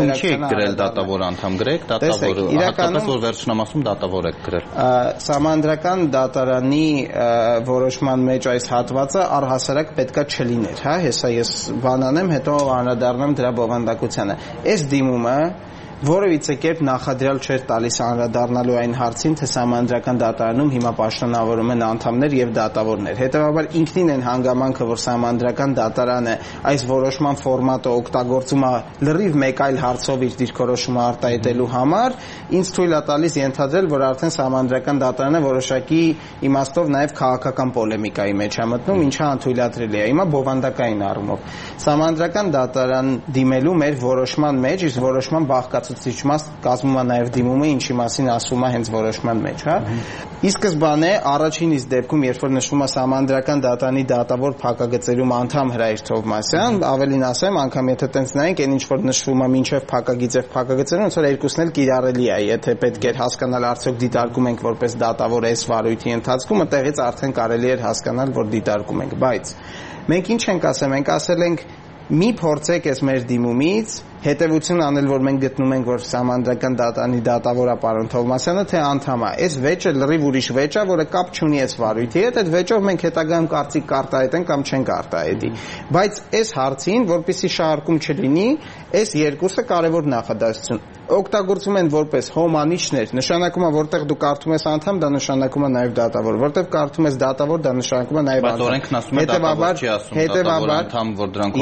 գրել դատավոր անդամ գրեք, դատավոր հատկապես որ վերջնամասում դատավոր եք գրել։
Սահմանադրական դատարանի որոշման մեջ այս հատվածը առհասարակ պետքա չլիներ, հա, հեսա ես բան անեմ, հետո անդրադառնամ դրա բովանդակությանը։ Այս դիմումը որևիցե կերպ նախադրյալ չէր տալիս անդրադառնալու այն հարցին, թե Սահմանադրական դատարանում հիմա պաշտոնավորում են անդամներ եւ դատավորներ։ Հետեւաբար ինքնին են հանգամանքը, որ Սահմանադրական դատարանը այս որոշման ֆորմատը օգտագործում է լրիվ մեկ այլ հարցով իր դիրքորոշումը արտահայտելու համար, ինձ թույլ է տալիս ենթադրել, որ արդեն Սահմանադրական դատարանը որոշակի իմաստով նաեւ քաղաքական պոլեմիկայի մեջ է մտնում, ինչը անթույլատրելի է։ Հիմա բովանդակային առումով Սահմանադրական դատարան դիմելու մեր որոշման մեջ, իսկ որոշման բաղկացուցիչ կազմում է նաև դիմումը, ինչի մասին ասում է հենց որոշման մեջ, հա։ Ի սկզբանե առաջին իսկ դեպքում, երբ որ նշվում է Սահմանադրական դատարանի դատավոր փակագծերում անդամ Հրայր Թովմասյան, ավելին ասեմ, անգամ եթե տենց նայենք, այն ինչ որ նշվում է մինչև փակագիծ եւ փակագծերում, ոնց որ երկուսն էլ կիրառելի է, եթե պետք էր հասկանալ արդյոք դիտարկում ենք որպես դատավոր այս վարույթի ընթացքում, այդտեղից արդեն կարելի էր հասկանալ, որ դիտարկում ենք, բայց մենք ինչ ենք ասել, մենք ասել ենք մի փորձեք այս մեր դիմումից հետևություն անել, որ մենք գտնում ենք, որ Սահմանադրական դատարանի դատավորը պարոն Թովմասյանը թե անդամ է։ Այս վեճը լրիվ ուրիշ վեճ է, որը կապ չունի այս վարույթի հետ, այդ վեճով մենք հետագայում կարծիք կարտահայտենք կամ չենք արտահայտի։ Բայց այս հարցին, որպեսզի շահարկում չլինի, այս երկուսը կարևոր նախադասություն օգտագործում են որպես հոմանիշներ, նշանակում է որտեղ դու կարդում ես անդամ, դա նշանակում է նաև դատավոր, որտեղ կարդում ես դատավոր, դա նշանակում է նաև անդամ։
Բայց օրենքն ասում է դատավոր չի ասում, դատավոր անդամ, որ դրանք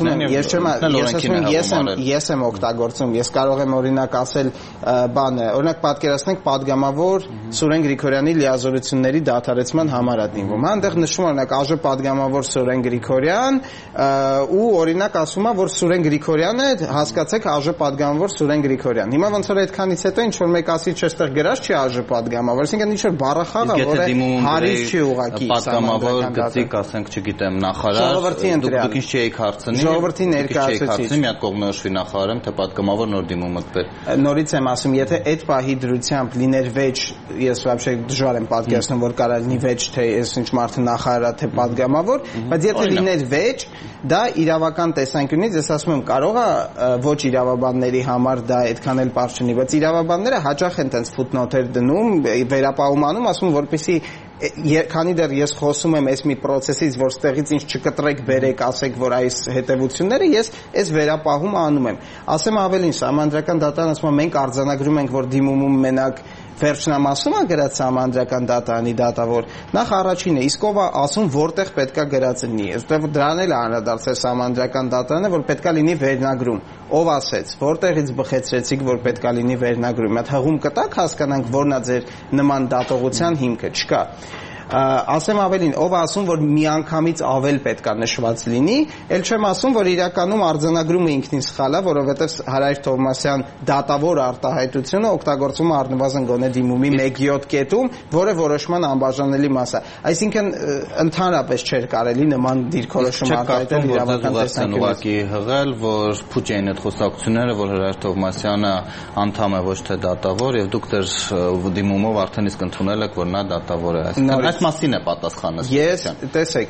հոմանիշներն են։
Ես եմ օգտագործում, ես կարող եմ օրինակ ասել բանը, օրինակ պատկերացնենք պատգամավոր Սուրեն Գրիգորյանի լիազորությունների դադարեցման համար է դիմվում։ Այնտեղ նշվում է օրինակ ԱԺ պատգամավոր Սուրեն Գրիգորյան ու օրինակ ասում է, որ Սուրեն Գրիգորյանը հասկացեք ԱԺ պատգամավոր Սուրեն Գրիգորյան։ Հիմա ոնց որ այդքանից հետո ինչ որ մեկ ասի չստեղ գրած չի ԱԺ պատգամավոր, այսինքն ինչ որ բառախաղ է, որը հարից չի ուղղակի
պատգամավոր գծիկ, ասենք, չգիտեմ, նախարար, դուք ինչ չեք հարցնի,
ժողովրդի ներկայացուցիչ,
մի հատ կողմնորոշվի նախարարեմ, թե պատգամավոր նոր դիմում մտբեր։
Նորից եմ ասում, եթե այդ պահի դրությամբ լիներ վեճ, ես вообще դժվար եմ պատկերացնում, որ կարա լինի վեճ, թե ես ինչ մարդը նախարար է, թե պատգամավոր, բայց եթե լիներ վեճ, դա իրավական տեսանկյունից ես ասում եմ, կարող է ոչ իրավաբանների համար դա այդքան էլ པարզ չլինի, բայց իրավաբանները հաճախ են տենց ֆուտնոթեր դնում, վերապահում անում, ասում որպեսզի քանի դեռ ես խոսում եմ այս մի process-ից, որ ստեղից ինչ չկտրեք, բերեք, ասեք, որ այս հետևությունները, ես այս վերապահումը անում եմ։ Ասեմ ավելին, Սահմանադրական դատարանը ասում է, մենք արձանագրում ենք, որ դիմումում մենակ վերջնամասում է գրած Սահմանադրական դատարանի դատավոր, նախ առաջինը, իսկ ով է ասում, որտեղ պետքա գրած լինի։ Այստեղ դրան էլ անդրադարձել Սահմանադրական դատարանը, որ պետքա լինի վերնագրում։ Ով ասեց, որտեղից բխեցրեցիք, որ պետքա լինի վերնագրում։ Այդ հղում կտակ հասկանանք, որն է ձեր նման դատողության հիմքը, չկա։ Ասեմ ավելին, ով ասում, որ միանգամից ավել պետքա նշված լինի, ել չեմ ասում, որ իրականում արձանագրումը ինքնին սխալ է, որովհետև Հրայր Թովմասյան դատավոր արտահայտությունը օգտագործում է առնվազն գոնե դիմումի 1/7 կետում, որը որոշման անբաժանելի մաս է։ Այսինքն ընդհանրապես չէր կարելի նման դիրքորոշում արտահայտել իրավական տեսանկյունից։
Ուղղակի հղել, որ փուչ էին այդ խոսակցությունները, որ Հրայր Թովմասյանը անդամ է ոչ թե դատավոր, եւ դուք դեռ դիմումով արդեն իսկ ընդունել եք, որ նա դատավոր է։ Այս մասին է պատասխանը։
Ես, տեսեք,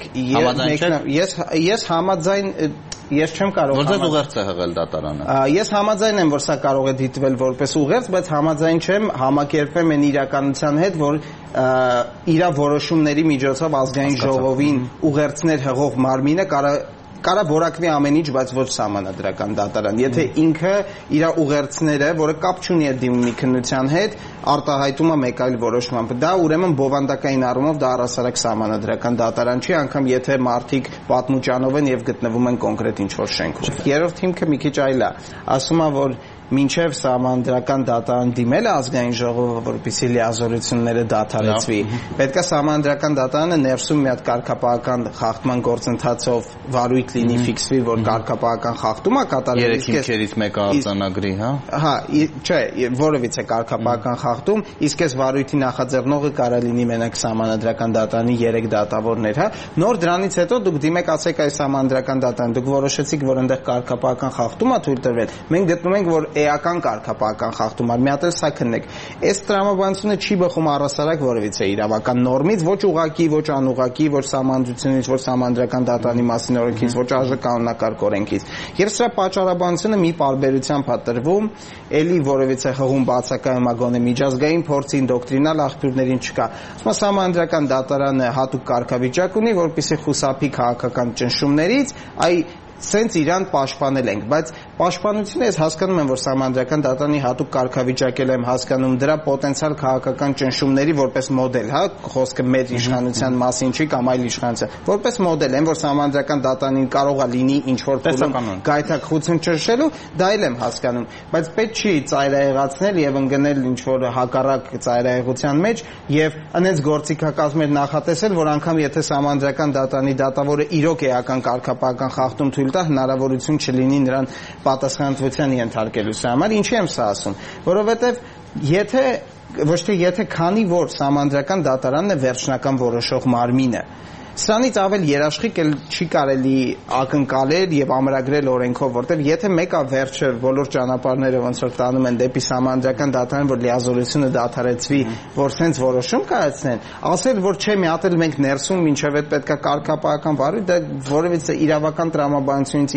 ես համաձայն ես չեմ կարող
որ ձեզ ուղերձ է հղել դատարանը։
Ես համաձայն եմ, որ սա կարող է դիտվել որպես ուղերձ, բայց համաձայն չեմ համակերպեմ այն իրականության հետ, որ իր որոշումների միջոցով ազգային ժողովին ուղերձներ հղող մարմինը կարող կարա որակվի ամեն ինչ, բայց ոչ սահմանադրական դատարան։ Եթե ինքը իր ուղերձները, որը կապ չունի այդ դիմումի քննության հետ, արտահայտում է մեկ այլ որոշմամբ, դա ուրեմն բովանդակային առումով դա առասարակ սահմանադրական դատարան չի, անգամ եթե մարդիկ պատմուճանով են եւ գտնվում են կոնկրետ ինչ-որ շենքում։ Երրորդ հիմքը մի քիչ այլ է, ասում է, որ մինչև սահմանադրական դատարան դիմել ազգային ժողովը, որպեսզի լիազորությունները դադարեցվի, պետք է սահմանադրական դատարանը ներսում մի հատ կարգապահական խախտման գործընթացով վարույթ լինի, ֆիքսվի, որ կարգապահական խախտում է կատարվել։
Երեք հիմքերից մեկը արձանագրի, հա։ Հա,
չէ, որևիցե կարգապահական խախտում, իսկ այս վարույթի նախաձեռնողը կարա լինի մենակ սահմանադրական դատարանի 3 դատավորներ, հա։ Նոր դրանից հետո դուք դիմեք, ասեք այս սահմանադրական դատարան, դուք որոշեցիք, որ այնտեղ կարգապահական խախտում է թույլ տրվել։ Մենք գտնում ենք, որ էական կարգապահական խախտում ար, մի հատ էլ սա քննեք։ Այս տրամաբանությունը չի բխում առասարակ որևիցե իրավական նորմից, ոչ ուղղակի, ոչ անուղղակի, ոչ սահմանադրությունից, ոչ սահմանադրական դատարանի մասին օրենքից, ոչ կանոնակարգ օրենքից։ Եվ սրա պատճառաբանությունը մի պարբերությամբ է տրվում, էլի որևիցե հղում բացակայում է գոնե միջազգային փորձին, դոկտրինալ աղբյուրներին չկա։ Ասում սահմանադրական դատարանը հատուկ կարգավիճակ ունի, որպեսզի խուսափի քաղաքական ճնշումներից, սենց իրան պաշտպանել ենք, բայց պաշտպանությունը ես հասկանում եմ, որ սահմանադրական դատարանի հատուկ կարգավիճակել եմ հասկանում դրա պոտենցիալ քաղաքական ճնշումների որպես մոդել, հա, խոսքը մեր իշխանության մասին չի կամ այլ իշխանության, որպես մոդել եմ, որ սահմանադրական դատարանին կարող է լինի ինչ-որ փուլում գայթակղություն ճնշելու, դա էլ եմ հասկանում, բայց պետք չի ծայրահեղացնել եւ ընկնել ինչ-որ հակառակ ծայրահեղության մեջ եւ այնպես գործիքակազմեր նախատեսել, որ անգամ եթե սահմանադրական դատարանի դատավորը իրոք էական կարգապահական խախտում թույլ տա, հնարավորություն չլինի նրան պատասխանատվության ենթարկելու սա համար, ինչի եմ սա ասում, որովհետև եթե ոչ թե եթե քանի որ սահմանադրական դատարանն է վերջնական որոշող մարմինը, սրանից ավել երաշխիք էլ չի կարելի ակնկալել եւ ամրագրել օրենքով, որտեղ եթե մեկը վերջը բոլոր ճանապարհները ոնց որ տանում են դեպի սահմանադրական դատարան, որ լիազորությունը դադարեցվի, որ sense որոշում կայացնեն, ասել որ չէ, մի հատ էլ մենք ներսում մինչև այդ պետքա կարգապահական վարույթ, դա որևիցե իրավական տրամաբանությունից,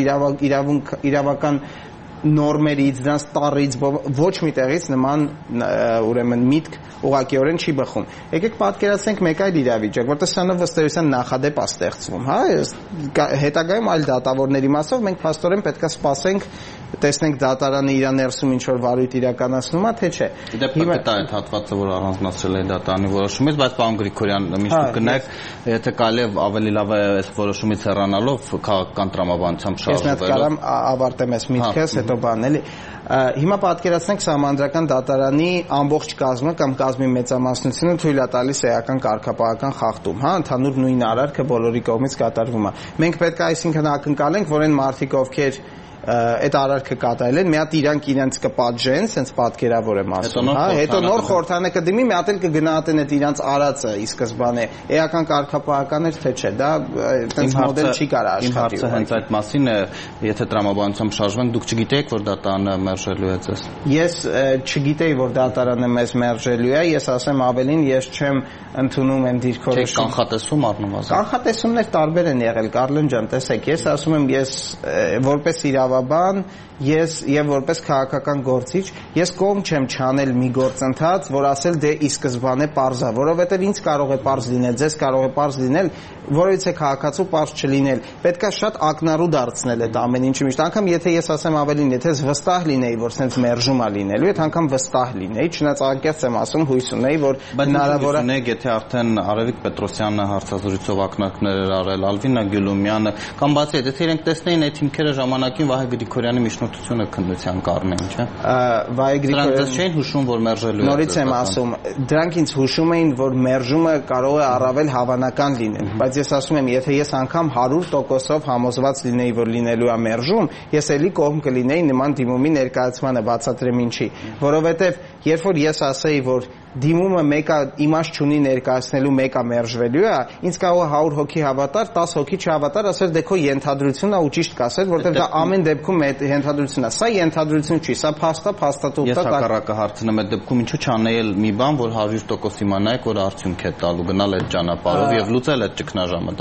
իրավական նորմերից, դրանց տառից, ոչ մի տեղից նման ուրեմն միտք ուղղակիորեն չի բխում։ Եկեք պատկերացնենք մեկ այլ իրավիճակ, որտեղ սրանով վստահության նախադեպ է ստեղծվում, հա, հետագայում այլ դատավորների մասով մենք փաստորեն պետքա սպասենք, տեսնենք դատարանը իր ներսում ինչ որ վարույթ իրականացնում է, թե չէ։
Հիմա դա այդ հատվածը, որ առանձնացրել է դատարանի որոշումից, բայց պարոն Գրիգորյան, միշտ կնեք, եթե կարելի է ավելի լավ է այս որոշումից հեռանալով քաղաքական տրամաբանությամբ շարժվել։ Ես մի հատ կարամ ավարտեմ այս միտքս, հետո բան էլի։ Հիմա պատկերացնենք սահմանադրական դատարանի ամբողջ կազմը կամ կազմի մեծամասնությունը թույլ է տալիս էական կարգապահական խախտում, հա, ընդհանուր նույն արարքը բոլորի կողմից կատարվում է։ Մենք պետք է այսինքն ակնկալենք, որ այն մարդիկ, ովքեր այդ արարքը կատարել են, մի հատ իրանք իրենց կպատժեն, sense պատկերավոր եմ ասում, հա, հետո նոր խորհրդանը կդիմի, մի հատ էլ կգնահատեն այդ իրանց արածը ի սկզբանե, էական կարգապահական էր թե չէ, դա այդպես մոդել չի կարա աշխատի։ Իմ հարցը հենց այդ մասին է, եթե տրամաբանությամբ շարժվենք, դուք չգիտեիք, որ դատարանը մերժելու է ձեզ։
Ես չգիտեի, որ դատարանը մեզ մերժելու է, ես ասեմ ավելին, ես չեմ ընդունում եմ դիրքորոշում։
Կանխատեսում առնվազն։
Կանխատեսումներ տարբեր են եղել, Կարլեն ջան, տեսեք, ես ասում եմ, ես որպես իրավաբան, ես եւ որպես քաղաքական գործիչ, ես կողմ չեմ չանել մի գործընթաց, որ ասել դե ի սկզբանե պարզ է, որովհետեւ ինձ կարող է պարզ լինել, ձեզ կարող է պարզ լինել, որովհետեւ քաղաքացու պարզ չլինել։ Պետքա շատ ակնառու դարձնել այդ ամեն ինչը միշտ, անգամ եթե ես ասեմ ավելին, եթե վստահ լինեի, որ sense մերժում է լինելու, այդ անգամ վստահ լինեի, չնայած անկեղծ եմ ասում, հույս ունեի, որ հնարավոր է,
եթե արդեն Արևիկ Պետրոսյանը հարցազրույցով ակնարկներ էր արել, Ալվինա Գյուլումյանը, կամ բացի այդ, եթե իրենք տեսնեին այդ հիմքերը ժամանակին Վահե Գրիգորյանի միջնորդությունը քննության կառնեին, չէ։
Վահե Գրիգորյանը
չէին հուշում, որ մերժելու է։
Նորից եմ ասում, դրանք ինձ հուշում էին, որ մերժումը կարող է առավել հավանական լինել, բայց ես ասում եմ, եթե ես անգամ 100%-ով համոզված լինեի, որ լինելու է մերժում, ես էլի կողմ կլինեի նման դիմումի ներկայացմանը, բացատրեմ ինչի, որովհետև երբ որ ես ասեի, որ դիմումը մեկը իմաստ չունի ներկայացնելու, մեկը մերժվելու է, ինձ կարող է 100 հոգի հավատար, 10 հոգի չհավատար, ասել դե քո ենթադրությունն է ու ճիշտ կասել, որտեղ դա ամեն դեպքում այդ ենթադրությունն է։ Սա ենթադրություն չի, սա փաստաթուղթ է։
Ես հակառակը հարցնում եմ, այդ դեպքում ինչու չանել մի բան, որ 100% իմանայիք, որ արդյունք է տալու, գնալ այդ ճանապարհով եւ լուծել այդ ճգնաժամը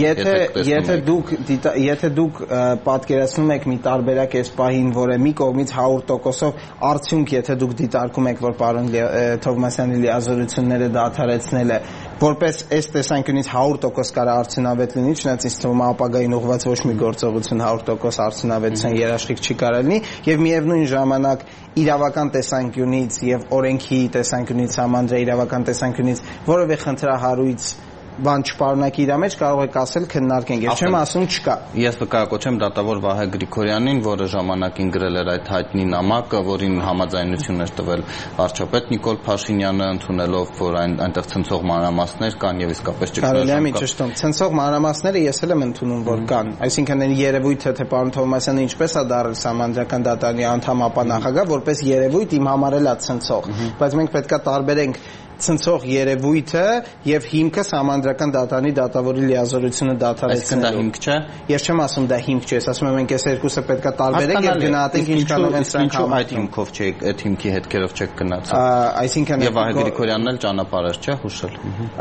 դատարանում։
Եթե դուք պատկերացնում եք մի տարբերակ այս պահին, որը մի կողմից 100%-ով արդյունք, եթե դուք դիտարկում եք, որ պարոն Թովմասյան Թովմասյանի լիազորությունները դադարեցնելը որպես այս տեսանկյունից 100% կարա արդյունավետ լինի, չնայած ինձ թվում է ապագային ուղղված ոչ մի գործողություն 100% արդյունավետության երաշխիք չի կարա լինի, եւ միևնույն ժամանակ իրավական տեսանկյունից եւ օրենքի տեսանկյունից, համանդրաիրավական տեսանկյունից որևէ խնդրահարույց բան չպարունակի իր մեջ, կարող եք ասել քննարկենք, եւ չեմ ասում չկա։
Ես վկայակոչեմ դատավոր Վահե Գրիգորյանին, որը ժամանակին գրել էր այդ հայտնի նամակը, որին համաձայնություն էր տվել վարչապետ Նիկոլ Փաշինյանը, ընդունելով, որ այնտեղ ցնցող մանրամասներ կան եւ իսկապես
ճգնաժամ կա։ Ճշտում, ցնցող մանրամասները ես էլ եմ ընդունում, որ կան, այսինքն այն երևույթը, թե պարոն Թովմասյանը ինչպես է դարձել Սահմանադրական դատարանի անդամ ապա նախագահ, որպես երևույթ իմ համար էլ է ցնցող, բայց մենք պետքա տարբերենք ցնցող երևույթը եւ հիմքը Սահմանադրական դատարանի դատավորի լիազորությունը դադարեցնելու։
Դա հիմք չէ։
Ես չեմ ասում դա հիմք չէ, ես ասում եմ մենք այս երկուսը պետքա տարբերենք եւ գնահատենք ինչքանով են սրանք
համատեղ։ Այդ հիմքով չէ, այդ հիմքի հետքերով չեք գնացել։
Այսինքն
եւ Վահե Գրիգորյանն էլ ճանապարհ չէ հուշել։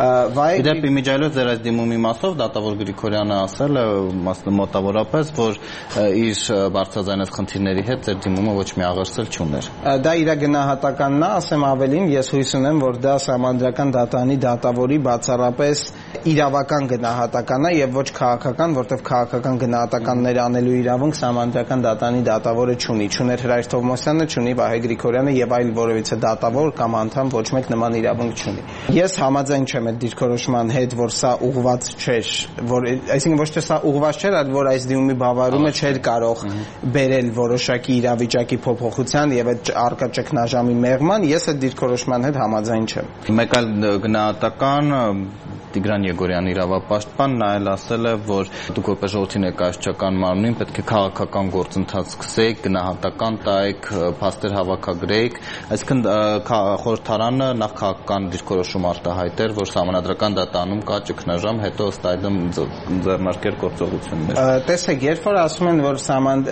Դեպի միջայլոց ձեր այս դիմումի մասով դատավոր Գրիգորյանը ասել է մոտավորապես, որ իր բարձրաձայնած խնդիրների հետ ձեր դիմումը ոչ մի աղերսել չուներ։
Դա իր գնահատականն է, ասեմ ավելին, ես հույս ունեմ, որ դա Սահմանադրական դատարանի դատավորի բացառապես իրավական գնահատական է եւ ոչ քաղաքական, որտեղ քաղաքական գնահատականներ անելու իրավունք Սահմանադրական դատարանի դատավորը չունի, չուներ Հրայր Թովմասյանը, չունի Վահե Գրիգորյանը եւ այլ որևիցե դատավոր կամ անդամ ոչ մեկ նման իրավունք չունի։ Ես համաձայն չեմ այդ դիրքորոշման հետ, որ սա ուղղված չէր, որ այսինքն ոչ թե սա ուղղված չէր, այլ որ այս դիմումի բավարարումը չէր կարող բերել որոշակի իրավիճակի փոփոխության եւ այդ արկա ճգնաժամի մեղման, ես այդ դիրքորոշման հետ համաձայն չեմ։
Մեկ այլ գնահատական Տիգրան Եգորյանի իրավապաշտպան նա էլ ասել է, որ դուք որպես ժողովրդի ներկայացուցչական մարմին պետք է քաղաքական գործընթաց սկսեք, գնահատական տայեք, փաստեր հավաքագրեք, այսինքն խորհրդարանը նախ քաղաքական դիրքորոշում արտահայտեր, որ Սահմանադրական դատարանում կա ճգնաժամ, հետո ըստ այդմ ձեռնարկեր գործողություններ։
Տեսեք, երբ որ ասում են, որ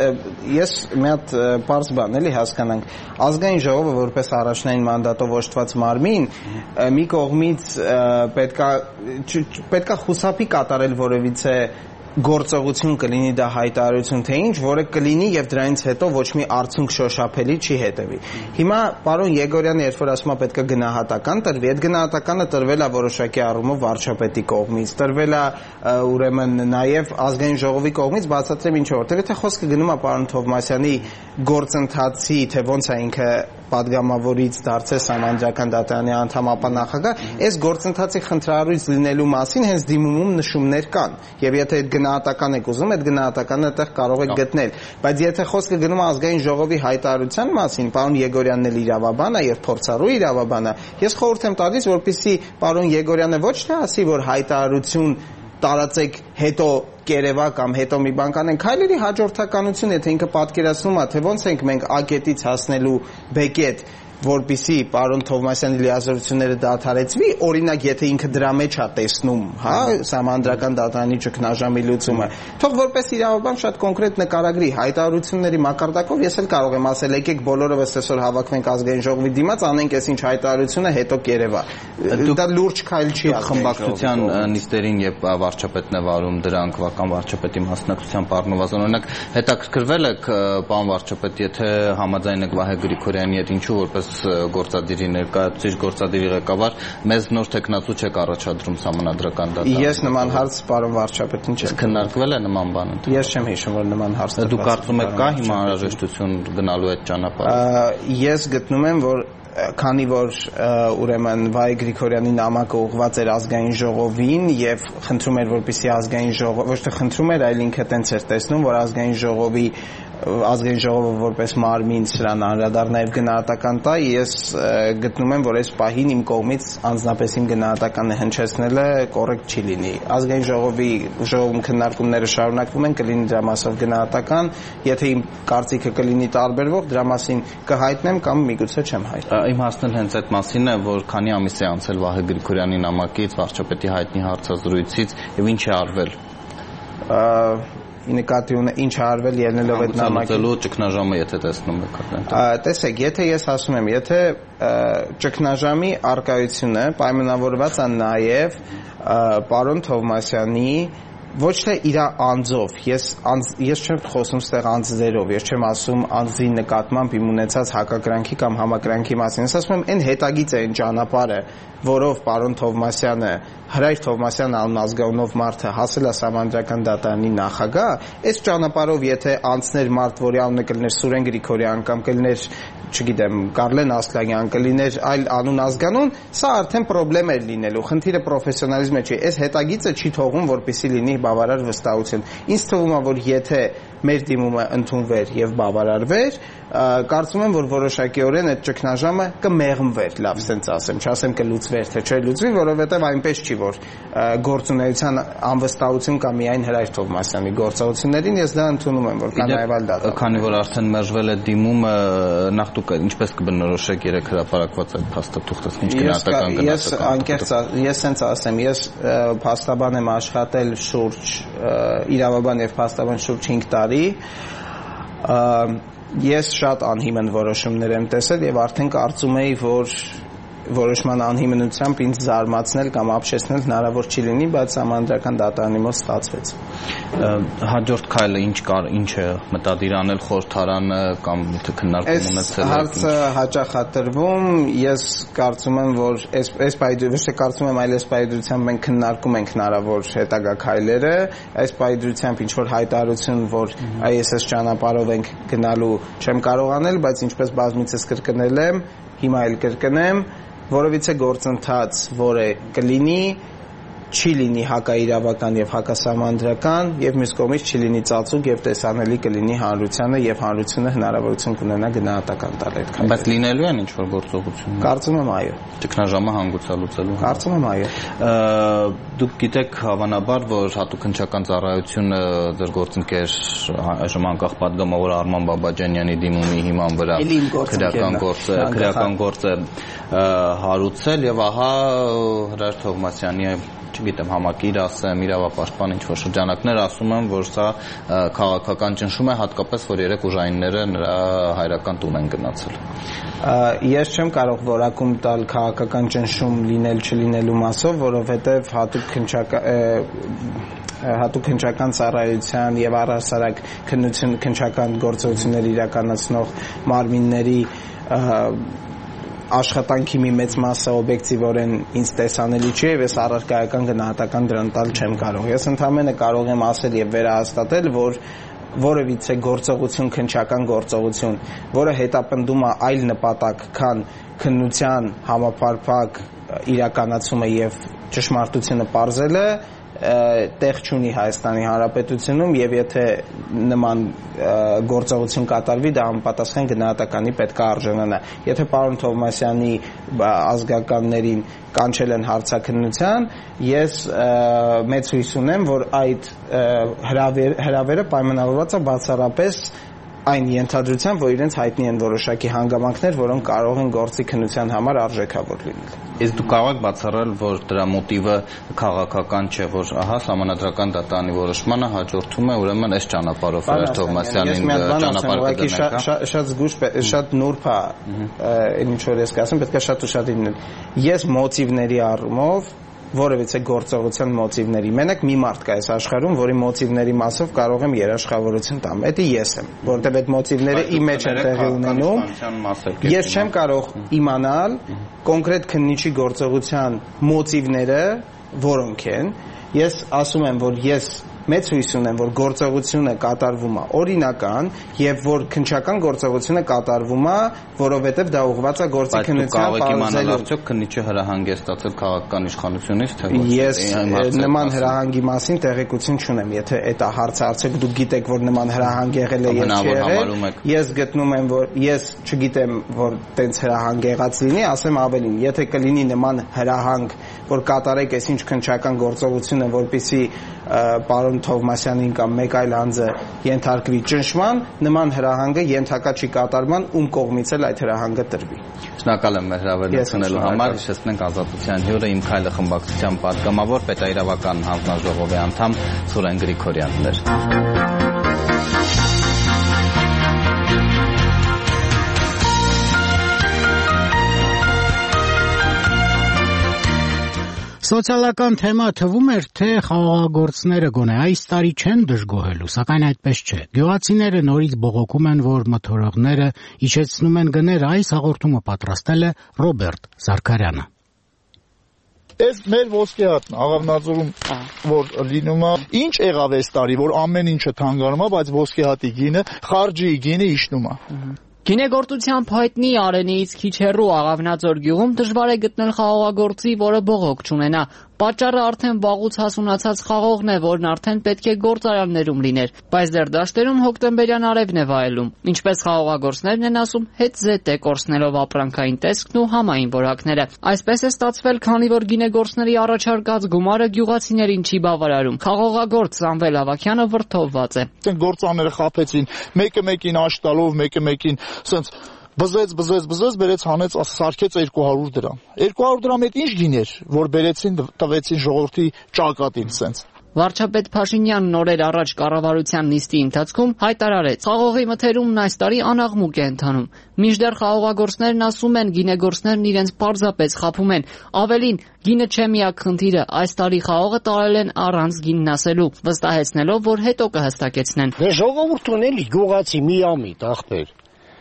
ես մի հատ պարզ բան էլի հասկանանք, ազգային ժողովը որպես առաջնային մանդատով օժտված մարմին մի կողմից պետքա խուսափի կատարել որևիցե գործողություն կլինի դա հայտարարություն թե ինչ, որը կլինի եւ դրանից հետո ոչ մի արդյունք շոշափելի չի հետեւի։ Հիմա պարոն Եգորյանը երբ որ ասում է պետքա գնահատական տրվի, այդ գնահատականը տրվել է որոշակի առումով վարչապետի կողմից, տրվել է ուրեմն նաեւ ազգային ժողովի կողմից, բացատրեմ ինչու, որտեղ եթե խոսքը գնում է պարոն Թովմասյանի գործընթացի, թե ոնց է ինքը պատգամավորից դարձել Սահմանադրական դատարանի անդամ ապա նախագահ, այս գործընթացի խնդրահարույց լինելու մասին հենց դիմումում նշումներ կան։ Եվ եթե այդ գնահատական եք ուզում, այդ գնահատականը այդտեղ կարող եք գտնել։ Բայց եթե խոսքը գնում է ազգային ժողովի հայտարարության մասին, պարոն Եգորյանն էլ իրավաբան է եւ փորձառու իրավաբան է, ես խորհուրդ եմ տալիս, որպեսզի պարոն Եգորյանը ոչ թե ասի, որ հայտարարություն տարածեք հետո կերևա կամ հետո մի բան կանենք, քայլերի հաջորդականություն, եթե ինքը պատկերացնում է, թե ոնց ենք մենք A կետից հասնելու B կետ, որպեսզի պարոն Թովմասյանի լիազորությունները դադարեցվի, օրինակ եթե ինքը դրա մեջ է տեսնում, հա, Սահմանադրական դատարանի ճգնաժամի լուծումը, թող որպես իրավաբան շատ կոնկրետ նկարագրի հայտարարությունների մակարդակով, ես էլ կարող եմ ասել, եկեք բոլորովս այսօր հավաքվենք ազգային ժողովի դիմաց, անենք այս ինչ հայտարարությունը, հետո կերևա։ Դա լուրջ քայլ չի
խմբակցության նիստերին եւ վարչապետն է վարում դրանք վական վարչապետի մասնակցությամբ առնվազն օրինակ հետաքրքրվել եք պարոն վարչապետ, եթե համաձայն եք Վահե Գրիգորյանի հետ, ինչու որպես գործադիրի ներկայացուցիչ գործադիրի ղեկավար մեզ նոր տեխնացու չեք առաջադրում Սահմանադրական դատարանում։
Ես նման հարց պարոն վարչապետին չեմ
քննարկվել է նման բան։
Ես չեմ հիշում, որ նման հարց
դուք կարծում եք կա հիմա անհրաժեշտություն գնալու այդ ճանապարհով։
Ես գտնում եմ, որ քանի որ ուրեմն Վահե Գրիգորյանի նամակը ուղղված էր ազգային ժողովին եւ խնդրում էր, որպեսզի ազգային ժողովը ոչ թե խնդրում էր, այլ ինքը տենց էր տեսնում, որ ազգային ժողովը որպես մարմին սրան անդրադառ նաեւ գնահատական տա, ես գտնում եմ, որ այս պահին իմ կողմից անձնապես իմ գնահատականը հնչեցնելը կոռեկտ չի լինի։ Ազգային ժողովում քննարկումները շարունակվում են, կլինի դրա մասով գնահատական, եթե իմ կարծիքը կլինի տարբերվող, դրա մասին կհայտնեմ կամ միգուցե չեմ հայտնի։
Իմ հարցն հենց այդ մասին է, որ քանի ամիս է անցել Վահե Գրիգորյանի նամակից, վարչապետի հայտնի հարցազրույցից եւ ինչ է արվել։
Նկատի ունի ինչ է արվել ելնելով այդ նամակի
ճգնաժամը եթե տեսնում եք։
Տեսեք, եթե ես ասում եմ, եթե ճգնաժամի արկայությունը պայմանավորված է նաեւ պարոն Թովմասյանի ոչ թե իր անձով, ես չեմ խոսում ստեղ անձերով, ես չեմ ասում անձի նկատմամբ իմ ունեցած հակակրանքի կամ համակրանքի մասին, ես ասում եմ այն հետագիծ է, այն ճանապարհը, որով պարոն Թովմասյանը, Հրայր Թովմասյան անազգանունով մարդը հասել է Սահմանադրական դատարանի նախագահ, այս ճանապարհով եթե անցներ մարդ, որի անունը կլիներ Սուրեն Գրիգորյան կամ կլիներ, չգիտեմ, Կարլեն Ասլանյան, կլիներ այլ անուն ազգանուն, սա արդեն խնդրեմ էր լինելու, խնդիրը պրոֆեսիոնալիզմը չի, այս հետագիծը չի թողում, որպեսզի լինի բավարար վստահություն։ Ինձ թվում է, որ եթե մեր դիմումը ընդունվեր եւ բավարարվեր, կարծում եմ, որ որոշակիորեն այդ ճգնաժամը կմեղմվեր, լավ ասենց ասեմ, չասեմ կլուծվեր, թե չէ լուծվի, որովհետեւ այնպես չի, որ գործունեության անվստահություն կա միայն Հրայր Թովմասյանի գործողություններին, ես դա ընդունում եմ, որ կա նաեւ այլ դատա։
Քանի որ արդեն մերժվել է դիմումը, նախ դուք ինչպես կբնորոշեք երեք հրապարակված այդ փաստաթուղթը, ինչ գնահատական կնահատական։
Ես հենց ասեմ, ես փաստաբան եմ աշխատել շուրջ իրավաբան եւ փաստաբան շուրջ 5 տարի, ես շատ անհիմն որոշումներ եմ տեսել եւ արդեն կարծում էի, որ որոշման անհիմնությամբ ինձ զարմացնել կամ ապշեցնել հնարավոր չի լինի, բայց Սահմանադրական դատարանի մոտ ստացվեց։
Հաջորդ քայլը ինչ է մտադիր անել խորհրդարանը կամ թե քննարկում ունեցել եք։
Հարցը հաճախատրվում, ես կարծում եմ, որ այս պայծրությամբ մենք քննարկում ենք հնարավոր հետագա քայլերը, այս պայծրությամբ ինչ որ հայտարարություն, որ ISS ճանապարհով ենք գնալու, չեմ կարող անել, բայց ինչպես բազմիցս կրկնել եմ, հիմա էլ կրկնեմ, որովհետեւ գործընթաց, որը կլինի, չի լինի հակաիրավական եւ հակասահմանադրական եւ մյուս կողմից չի լինի ծածուկ եւ տեսանելի կլինի հանրությանը եւ հանրությունը հնարավորություն կունենա գնահատական տալ այդ քայլերը։
Բայց լինելու են ինչ-որ գործողություններ։
Կարծում եմ այո։
Ճգնաժամը հանգուցալուծելու։
Կարծում եմ այո։
Դուք գիտեք հավանաբար, որ հատուկ հնչական ծառայությունը ձեր գործընկեր այժմ անկախ պատգամավոր Արման Բաբաջանյանի դիմումի հիման վրա քրեական գործ է հարուցել եւ ահա Հրայր Թովմասյանի չգիտեմ, համակիր ասեմ, իրավապաշտպան ինչ-որ շրջանակներ ասում են, որ սա քաղաքական ճնշում է, հատկապես, որ երեք ուժայինները նրա հայրական տուն են գնացել։
Ես չեմ կարող որակում տալ քաղաքական ճնշում լինել չլինելու մասով, որովհետև հատուկ հնչական ծառայության եւ առհասարակ քննչական գործողություններ իրականացնող մարմինների աշխատանքի մի մեծ մասը օբյեկտիվորեն ինձ տեսանելի չի եւ ես առարկայական գնահատական դրան տալ չեմ կարող։ Ես ընդհանրապես կարող եմ ասել եւ վերահաստատել, որ որևիցե գործողություն, քննչական գործողություն, որը հետապնդում է այլ նպատակ, քան քննության համապարփակ իրականացումը եւ ճշմարտությունը պարզելը, տեղ չունի Հայաստանի Հանրապետությունում եւ եթե նման գործողություն կատարվի, դա համապատասխան գնահատականի պետք է արժանանա։ Եթե պարոն Թովմասյանի ազգականներին կանչել են հարցաքննության, ես մեծ հույս ունեմ, որ այդ հրավերը պայմանավորված է բացառապես այն ենթադրությամբ, որ իրենց հայտնի են որոշակի հանգամանքներ, որոնք կարող են գործի քննության համար արժեքավոր լինել։
Իսկ դուք կարող եք բացառել, որ դրա մոտիվը քաղաքական չէ, որ ահա Սահմանադրական դատարանի որոշմանը հաջորդում է ուրեմն այս ճանապարհով Հրայր Թովմասյանին ճանապարհ կդնենք, հա։
Շատ զգուշ, շատ նուրբ է, ինչ որ ես կասեմ, պետք է շատ ուշադիր լինել։ Ես մոտիվների առումով որևիցե գործողության մոտիվների։ Մենակ մի մարդ կա այս աշխարհում, որի մոտիվների մասով կարող եմ երաշխավորություն տամ։ Դա ես եմ, որովհետև այդ մոտիվները իմ մեջ են տեղի ունենում։ Ես չեմ կարող իմանալ կոնկրետ քննիչի գործողության մոտիվները որոնք են։ Ես ասում եմ, որ ես մեծ հույս ունեմ, որ գործողությունը կատարվում է օրինական եւ որ քննչական գործողությունը կատարվում է, որովհետեւ դա ուղղված է գործի քննության
պարզելու։ Արդյոք քննիչը հրահանգ է ստացել քաղաքական իշխանությունից, թե ոչ։
Ես նման հրահանգի մասին տեղեկություն չունեմ, եթե այդ հարցը արդյոք դուք գիտեք, որ նման հրահանգ եղել է եւ չի եղել։ Ես գտնում եմ, որ ես չգիտեմ, որ տենց հրահանգ եղած լինի, ասեմ ավելին, եթե կլինի նման հրահանգ, որ կատարեք այսինչ քննչական գործողությունը, որպեսզի պարոն Թովմասյանին կամ մեկ այլ անձը ենթարկվի ճնշման, նման հրահանգը ենթակա չի կատարման, ում կողմից էլ այդ հրահանգը տրվի։
Շնորհակալ եմ հրավերությունելու համար, հիշեցնենք Ազատության հյուրը Իմ քայլը խմբակցության պատգամավոր պետաիրավական հանձնաժողովի անդամ Սուրեն Գրիգորյանն էր։
Սոցիալական թեմա թվում էր, թե խաղաղագործները գոնե այս տարի չեն դժգոհելու, սակայն այդպես չէ։ Գյուղացիները նորից բողոքում են, որ մթորողները իջեցնում են գները, այս հաղորդումը պատրաստել է Ռոբերտ Զարքարյանը։
Այս մեր ոսկե հատն աղավնաձորում որ լինում է, ինչ եղավ այս տարի, որ ամեն ինչը թանկանում է, բայց ոսկե հատի գինը, խարճի գինը իջնում է։
Գինեգործությամբ հայտնի Արենիից քիչ հեռու Աղավնաձոր գյուղում դժվար է գտնել խաղողագործի, որը բողոք չունենա։ Պատճառը արդեն վաղուց հասունացած խաղողն է, որն արդեն պետք է գործարաններում լիներ, բայց դեռ դաշտերում հոկտեմբերյան արևն է վայելում։ Ինչպես խաղողագործներն են ասում, հետ զետ է կորցնելով ապրանքային տեսքն ու համային որակները։ Այսպես է ստացվել, քանի որ գինեգործների առաջարկած գումարը գյուղացիներին չի բավարարում։ Խաղողագործ Սամվել Ավագյանը վրդովված է։
Գործարանները խաբեցին, մեկը մեկին աշ տալով, մեկը մեկին սենց բզեց, բերեց հանեց, սարքեց 200 դրամ։ 200 դրամ այդ ինչ գին էր, որ բերեցին, տվեցին ժողովրդի ճակատին սենց։
Վարչապետ Փաշինյանն օրեր առաջ կառավարության նիստի ընթացքում հայտարարեց, խաղողի մթերումն այս տարի անաղմուկ է ընթանում։ Մինչդեռ խաղողագործներն ասում են, գինեգործներն իրենց պարզապես խաբում են։ Ավելին, գինը չէ միակ խնդիրը, այս տարի խաղողը տարել են առանց գինն ասելու, վստահեցնելով, որ հետո կհստակեցնեն։
Դե ժողովուրդն էլի գյուղացի միամիտ ախպեր։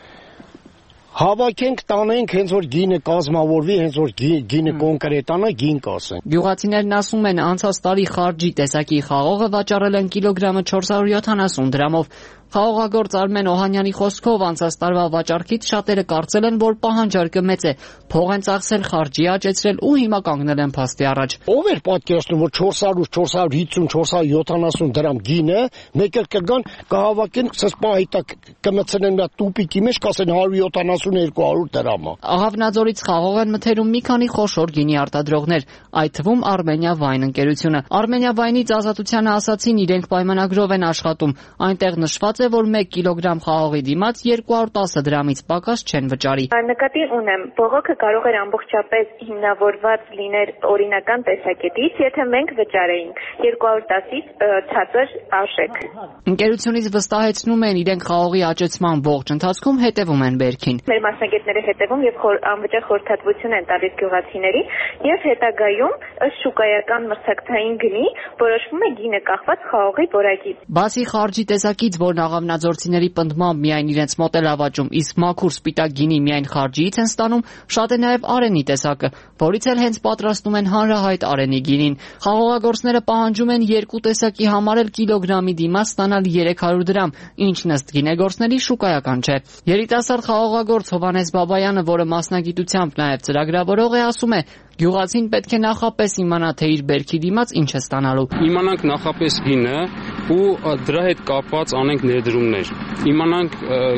Հավաքենք, տանենք, հենց որ գինը կազմավորվի, հենց որ գինը կոնկրետանա, գին կասեն։
Գյուղացիներն ասում են, անցած տարի խարճի տեսակի խաղողը վաճառել են կիլոգրամը 470 դրամով։ Խաղողագործ Արմեն Օհանյանի խոսքով անցած տարվա վաճառքից շատերը կարծել են, որ պահանջարկը մեծ է, փող են ծախսել, խարճի աճեցրել ու հիմա կանգնել են փաստի առաջ։
Ով էր պատկերացնում, որ 400, 450, 470 դրամ գինը մեկ էլ կգան, կհավաքեն, սպահիտակ կմցնեն մի տուպիկի մեջ, կասեն 170-200 դրամ է։
Աղավնաձորից խաղող են մթերում մի քանի խոշոր գինի արտադրողներ, այդ թվում Արմենիա Վայն ընկերությունը։ Արմենիա Վայնից Ազատությանը ասացին, իրենք պայմանագրով են աշխատում, այնտեղ նշված է, որ 1 կիլոգրամ խաղողի դիմաց 210 դրամից պակաս չեն վճարի։
Նկատի ունեմ, բողոքը կարող էր ամբողջապես հիմնավորված լիներ օրինական տեսակետից, եթե մենք վճարեինք 210-ից ցածր արժեք։
Ընկերությունից վստահեցնում են, իրենք խաղողի աճեցման ողջ ընթացքում հետևում են բերքին։
Մեր մասնագետները հետևում եւ անվճար խորհրդատվություն են տալիս գյուղացիներին եւ հետագայում ըստ շուկայական մրցակցային գնի որոշվում է գինը կախված խաղողի որակից։
Բացի խարճի տեսակից, որն աղավնաձորցիների պնդմամբ միայն իրենց մոտ է լավաճում, իսկ մաքուր սպիտակ գինի միայն խարճիից են ստանում, շատ է նաև արենի տեսակը, որից էլ հենց պատրաստում են հանրահայտ արենի գինին։ Խաղողագործները պահանջում են երկու տեսակի համար էլ կիլոգրամի դիմաց ստանալ 300 դրամ, ինչն ըստ գինեգործների շուկայական չէ։ Երիտասարդ խաղողագործ Հովանես Բաբայանը, որը մասնագիտությամբ նաև ծրագրավորող է, ասում է, գյուղացին պետք է նախապես իմանա, թե իր բերքի դիմաց ինչ է ստանալու։
Իմանանք նախապես գինը ու դրա հետ կապված անենք ներդրումներ։ Իմանանք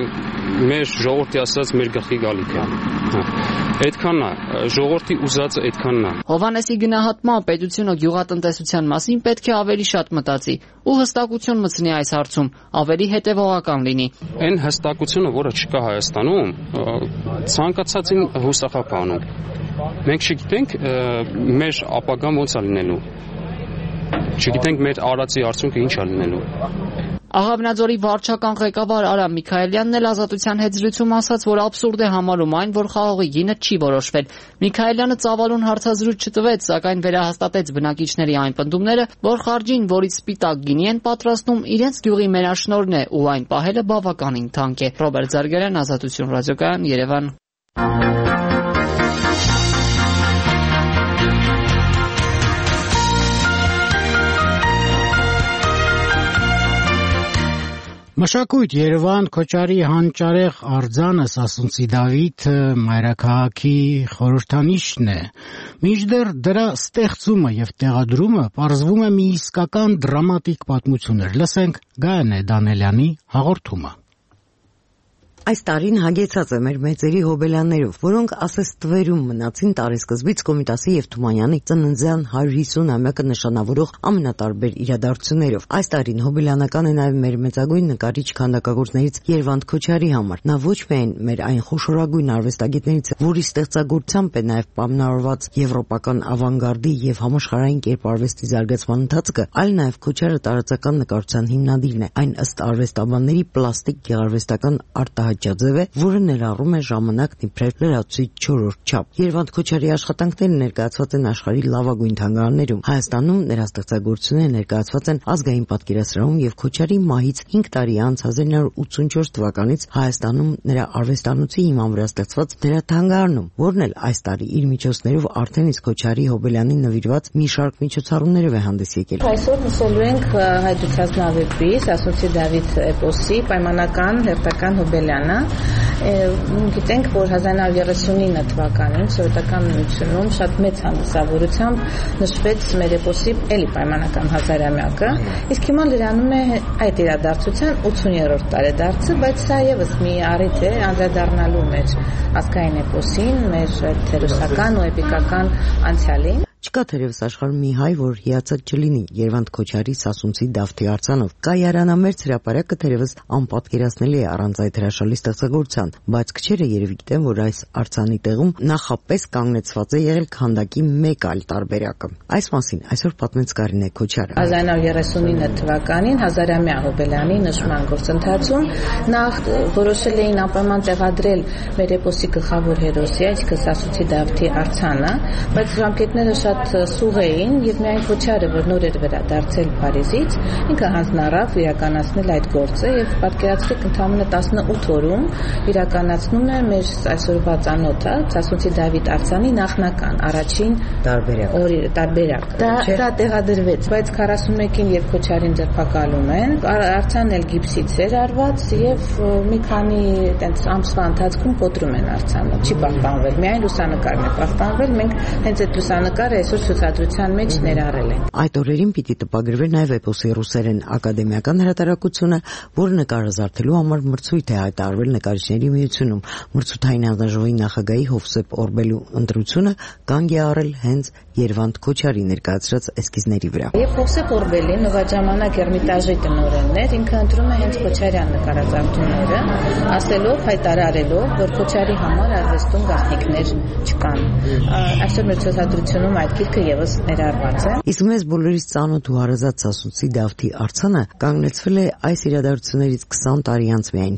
մեր ժողովրդի ասած մեր գլխի գալիքը։ Այդքանն է, ժողովրդի ուզածը այդքանն է։
Հովանեսի գնահատմամբ պետությունը գյուղատնտեսության մասին պետք է ավելի շատ մտածի ու հստակություն մտցնի այս հարցում, ավելի հետևողական լինի։
Այն հստակությունը, որը չկա Հայաստանում, ցանկացածին հուսախաբանում։ Մենք չգիտենք մեր ապագան ոնց է լինելու։ Չգիտենք մեր արածի արդյունքը ինչ է լինելու։
Աղավնաձորի վարչական ղեկավար Արամ Միքայելյանն էլ Ազատության հետ զրույցում ասաց, որ աբսուրդ է համարում այն, որ խաղողի գինը չի որոշվել։ Միքայելյանը ծավալուն հարցազրույց չտվեց, սակայն վերահաստատեց բնակիչների այն պնդումները, որ խարճին, որից սպիտակ գինի են պատրաստում, իրենց գյուղի մենաշնորհն է ու այն պահելը բավականին թանկ է։ Ռոբերտ Զարգարյան, Ազատություն ռադիոկայան, Երևան։
Մշակույթ Երևան Քոչարի հանճարեղ արձանը Սասունցի Դավիթ մայրաքաղաքի խորհրդանիշն է։ Մինչդեռ դրա ստեղծումը եւ տեղադրումը պարզվում է մի իսկական դրամատիկ պատմություն էր։ Լսենք Գայանե Դանելյանի հաղորդումը։
Այս տարին հագեցած է մեր մեծերի հոբելյաններով, որոնք ասես տվերում մնացին տարեսկզբից Կոմիտասի եւ Թումանյանի ծննդյան 150-ամյակը նշանավորող ամենատարբեր իրադարձություններով։ Այս տարին հոբելյանական է նաեւ մեր մեծագույն նկարիչ քանդակագործներից Երվանդ Քոչարի համար։ Նա ոչ միայն մեր այն խոշորագույն արվեստագետներից է, որի ստեղծագործությամբ է նաեւ պայմանավորված եվրոպական ավանգարդի եւ համաշխարհային կերպարվեստի զարգացման ընթացքը, այլ նաեւ Քոչարը տարածական նկարչության հիմնադիրն է, այն ըստ արվեստաբանների պլաստիկ գեղարվեստական արտահայտության պատճաձև է, որը ներառում է ժամանակն իբրև լրացուցիչ 4-րդ չափ։ Երվանդ Քոչարի աշխատանքները ներկայացված են աշխարհի լավագույն թանգարաններում։ Հայաստանում նրա ստեղծագործությունները ներկայացված են Ազգային պատկերասրահում եւ Քոչարի մահից 5 տարի անց 1984 թվականից Հայաստանում նրա արվեստանոցի հիման վրա ստեղծված նրա թանգարանում, որն էլ այս տարի իր միջոցներով արդեն իսկ Քոչարի Հոբելյանին նվիրված մի շարք միջոցառումներով է հանդես եկել։
Այսօր նշելու ենք հայդուկասնավեպի Սասունցի Դավիթ էպոսի պայմանական հերթական Հոբելյանը։ Գիտենք, որ 1939 թվականին Սովետական Միությունում շատ մեծ հանդիսավորությամբ նշվեց մեր էպոսի էլի պայմանական հազարամյակը, իսկ հիմա լրանում է այդ իրադարձության 80-րդ տարեդարձը, բայց սա եւս մի առիթ է անդրադառնալու մեր ազգային էպոսին, մեր թերոսական ու էպիկական անցյալին։
Չկա թերևս աշխարհում մի հայ, որ հիացած չլինի Երվանդ Քոչարի Սասունցի Դավթի արձանով։ Կայարանամերձ հրապարակը թերևս անպատկերացնելի է առանց այդ հրաշալի ստեղծագործության, բայց քչերը երևի գիտեն, որ այս արձանի տեղում նախապես կանգնեցված է եղել քանդակի մեկ այլ տարբերակը։ Այս մասին այսօր պատմեց Կարինե Քոչարը։
1939 թվականին հազարամյա Հոբելյանի նշման գործընթացում նախ որոշել էին անպայման տեղադրել մեր էպոսի գլխավոր հերոսի, այսինքն Սասունցի Դավթի արձանը, բայց ժամկետները շատ սուղ էին եւ միայն Քոչարը, որ նոր էր վերադարձել Փարիզից, ինքը հանձնառավ իրականացնել այդ գործը եւ պատկերացրեք ընդամենը 18 օրում իրականացնում է մեր այսօրվա ծանոթը Սասունցի Դավիթ արձանի նախնական առաջին տարբերակ։ Դա տեղադրվեց, բայց 41-ին երբ Քոչարին ձերբակալում են, արձանն էլ գիպսից էր արված եւ մի քանի այտենց ամսվա ընթացքում կոտրում են արձանը։ Չի պահպանվել, միայն լուսանկարն է պահպանվել։ Մենք հենց այդ լուսանկարը այսօր ցուցադրության մեջ ներառել ենք։
Այդ օրերին պիտի տպագրվեր նաև էպոսի ռուսերեն ակադեմիական հրատարակությունը, որը նկարազարդելու համար մրցույթ է հայտարարվել նկարիչների միությունում։ Մրցութային հանձնաժողովի նախագահի Հովսեփ Օրբելու ընտրությունը կանգ է առել հենց Երվանդ Քոչարի ներկայացրած էսքիզների վրա։
Եվ Հովսեփ Օրբելին ով այդ ժամանակ Էրմիտաժի տնօրենն էր, ինքը ընտրում է հենց Քոչարյան նկարազարդումները, ասելով, հայտարարելով, որ Քոչարի համար արվեստում գաղտնիքներ չկան։ Այսօր մեր ցուցադրությունում այդ գիրքը եւս ներառված է։
Իսկ մեզ բոլորիս ծանոթ ու հարազատ Սասունցի Դավթի արձանը կանգնեցվել է այս իրադարձություններից 20 տարի անց միայն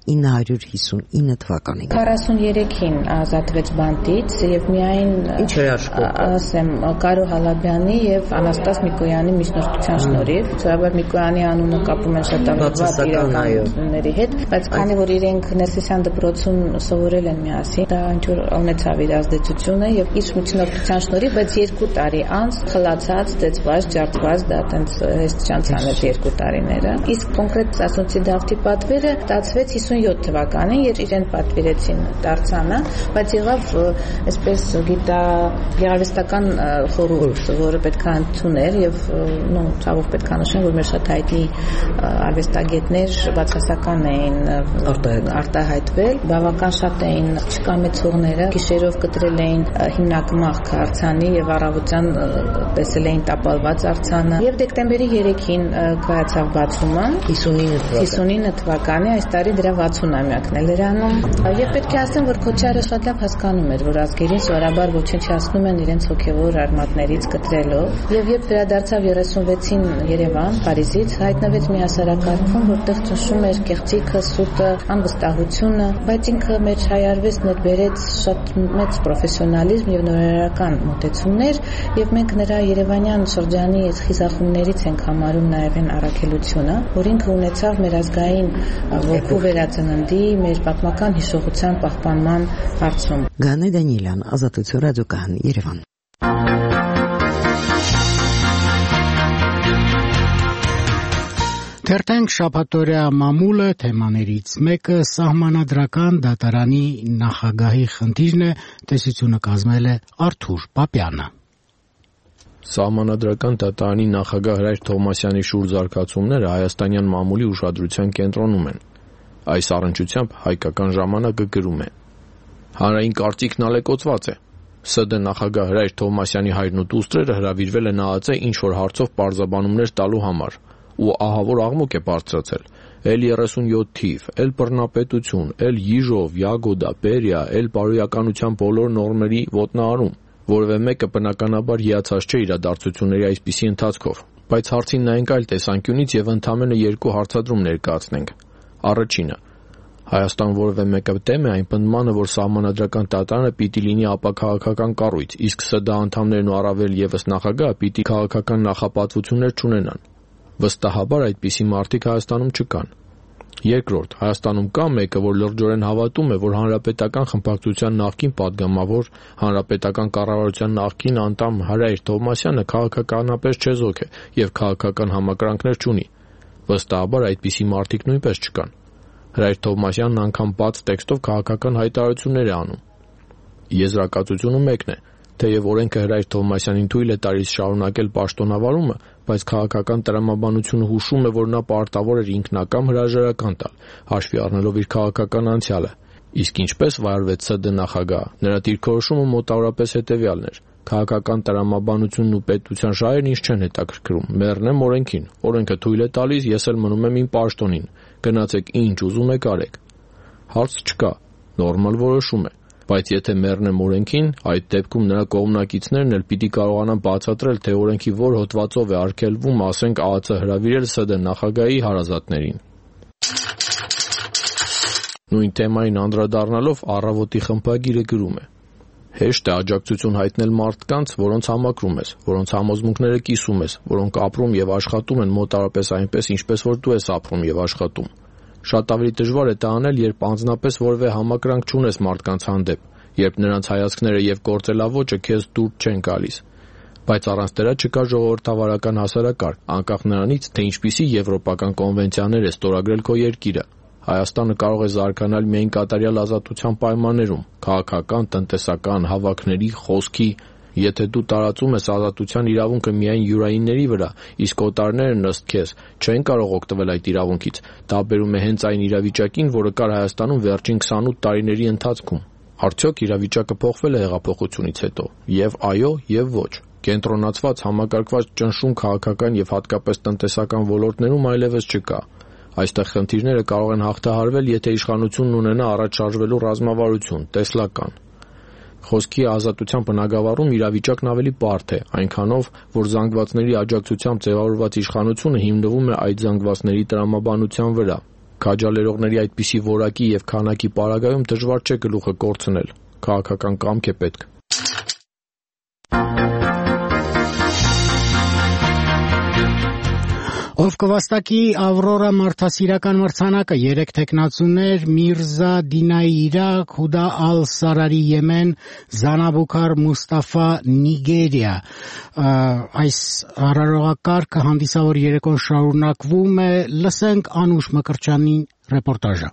1959 թվականին։
43-ին ազատվեց բանտից եւ միայն
ինչ էր աշխատում,
ասեմ, Կարո Հալաբյանի եւ Անաստաս Միկոյանի միջնորդության շնորհիվ, Սուրաբար Միկոյանի անունը կապում են շատ ավանդված իրականությունների հետ, բայց քանի որ իրենք Ներսիսյան դպրոցում սովորել են միասին, դա ինչ որ ունեցավ իր ազդեցությունը եւ իր միջնորդության շնորհիվ, բայց 2 տարի անց խլացած, ծեծված, ջարդված, դա տենց հեշտ չանցանեց 2 տարիները։ Իսկ կոնկրետ Սասունցի Դավթի պատվերը ստացվեց 57 թվականին, երբ իրեն պատվիրեցին արձանը, բայց եղավ այսպես գեղարվեստական խորհուրդ, որը պետք է ընդուներ եւ ցավով պետք է նշեմ, որ մեր շատ հայտնի արվեստագետներ բացասական էին արտահայտվել, բավական շատ էին չկամեցողները, գիշերով կտրել էին հիմնագմախ արձանի եւ առավոտյան տեսել էին տապալված արձանը եւ դեկտեմբերի 3-ին կայացավ բացումը 59 թվականի այս տարի դրա 60-ամյակն է լրանում եւ պետք է ասեմ, որ Քոչարը շատ լավ հասկանում էր, որ ազգերին սովորաբար ոչնչացնում են իրենց հոգեվոր արմատներից կտրելով եւ երբ վերադարձավ 36-ին Երևան Փարիզից հայտնվեց մի հասարակարգում, որտեղ ճնշում էր կեղծիքը, սուտը, անվստահությունը, բայց ինքը մեր հայ արվեստն էր բերեց շատ մեծ պրոֆեսիոնալիզմ եւ նորարարական մոտեցումներ եւ մենք նրա երևանյան շրջանի այս խիզախումներից ենք համարում նաեւ այն առաքելությունը, որ ինքը ունեցավ մեր ազգային ոգու վերածննդի, մեր պատմական հիշողության պահպանման հարցում։
Գանե Դանիելյան, Ազատություն ռադիոկայան, Երևան։
Թերթենք շաբաթօրյա մամուլը թեմաներից մեկը սահմանադրական դատարանի նախագահի խնդիրն է, տեսությունը կազմել է Արթուր Պապյանը։
Սահմանադրական դատարանի նախագահ Հրայր Թովմասյանի շուրջ զարգացումները հայաստանյան մամուլի ուշադրության կենտրոնում են։ Այս առնչությամբ հայկական ժամանակը գրում է. Հանրային կարծիքն ալեկոծված է։ ՍԴ նախագահ Հրայր Թովմասյանի հայրն ու դուստրերը հրավիրվել են ԱԱԾ ինչ-որ հարցով պարզաբանումներ տալու համար, ու ահավոր աղմուկ է բարձրացել։ Էլ 37 թիվ, էլ բռնապետություն, էլ Յիժով, Յագոդա, Բերիա, էլ բարոյականության բոլոր նորմերի ոտնահարում։ Որևէ մեկը բնականաբար հիացած չէ իրադարձությունների այսպիսի ընթացքով, բայց հարցին նայենք այլ տեսանկյունից եւ ընդամենը 2 հարցադրում ներկայացնենք։ Առաջինը. Հայաստան որևէ մեկը դեմ է այն պնդմանը, որ սահմանադրական դատարանը պիտի լինի ապաքաղաքական կառույց, իսկ ՍԴ անդամներն ու առավել ևս նախագահը պիտի քաղաքական նախապատվություններ չունենան։ Վստահաբար այդպիսի մարդիկ Հայաստանում չկան։ Երկրորդ, Հայաստանում կա մեկը, որ լրջորեն հավատում է, որ հանրապետական խմբակցության նախկին падգամավոր, հանրապետական կառավարության նախկին անդամ Հրայր Թովմասյանը քաղաքականապես չեզոք է եւ քաղաքական համակրանքներ չունի։ Վստահաբար այդպիսի մարդիկ նույնպես չկան։ Հրայր Թովմասյանն անգամ բաց տեքստով քաղաքական հայտարարություններ է անում։ Եզրակացությունը մեկն է, թեև օրենքը Հրայր Թովմասյանին թույլ է տալիս շարունակել պաշտոնավարումը, բայց քաղաքական տրամաբանությունը հուշում է, որ նա պարտավոր էր ինքնակամ հրաժարական տալ, հաշվի առնելով իր քաղաքական անցյալը։ Իսկ ինչպես վարվեց ՍԴ նախագահը, նրա դիրքորոշումը մոտավորապես հետևյալն էր. քաղաքական տրամաբանությունն ու պետության շահերն ինձ չեն հետաքրքրում, մեռնեմ օրենքին, օրենքը թույլ է տալիս, ես էլ մնում եմ իմ պաշտոնին, գնացեք ինչ ուզում եք արեք։ Հարց չկա, նորմալ որոշում է, բայց եթե մեռնեմ օրենքին, այդ դեպքում նրա կողմնակիցներն էլ պիտի կարողանան բացատրել, թե օրենքի որ հոդվածով է արգելվում, ասենք ԱԱԾ հրավիրել ՍԴ նախագահի հարազատներին։ Նույն թեմային անդրադառնալով Առավոտի խմբագիրը գրում է. Հեշտ է աջակցություն հայտնել մարդկանց, որոնց համակրում ես, որոնց համոզմունքները կիսում ես, որոնք ապրում եւ աշխատում են մոտավորապես այնպես, ինչպես որ դու ես ապրում եւ աշխատում։ Շատ ավելի դժվար է դա անել, երբ անձնապես որևէ համակրանք չունես մարդկանց հանդեպ, երբ նրանց հայացքները եւ գործելավոճը քեզ դուր չեն գալիս։ Բայց առանց դրա չկա ժողովրդավարական հասարակարգ, անկախ նրանից, թե ինչպիսի եվրոպական կոնվենցիաներ է ստորագրել քո երկիրը։ Հայաստանը կարող է զարգանալ միայն կատարյալ ազատության պայմաններում, քաղաքական, տնտեսական, հավաքների, խոսքի։ Եթե դու տարածում ես ազատության իրավունքը միայն յուրայինների վրա, իսկ օտարներն ըստ քեզ չեն կարող օգտվել այդ իրավունքից, դա բերում է հենց այն իրավիճակին, որը կար Հայաստանում վերջին 28 տարիների ընթացքում։ Արդյոք իրավիճակը փոխվել է հեղափոխությունից հետո։ Եվ այո, եւ ոչ։ Կենտրոնացված համակարգված ճնշում քաղաքական եւ հատկապես տնտեսական ոլորտներում այլևս չկա։ Այստեղ խնդիրները կարող են հաղթահարվել, եթե իշխանությունն ունենա առաջ շարժվելու ռազմավարություն, տեսլական։ Խոսքի ազատության բնագավառում իրավիճակն ավելի բարդ է, այնքանով, որ զանգվածների աջակցությամբ ձևավորված իշխանությունը հիմնվում է այդ զանգվածների տրամաբանության վրա։ Քաջալերողների այդպիսի որակի եւ քանակի պարագայում դժվար չէ գլուխը կորցնել։ Քաղաքական կամք է պետք։
Ով կվաստակի Ավրորա մարդասիրական մրցանակը 3 տեխնացուներ Միրզա Դինայի Իրաք, Հուդա Ալ-Սարարի Եմեն, Զանաբուքար Մուստաֆա Նիգերիա։ Այս հարարողակարգը հանդիսավոր երեկոն շարունակվում է, լսենք Անուշ Մկրտչյանի ռեպորտաժը։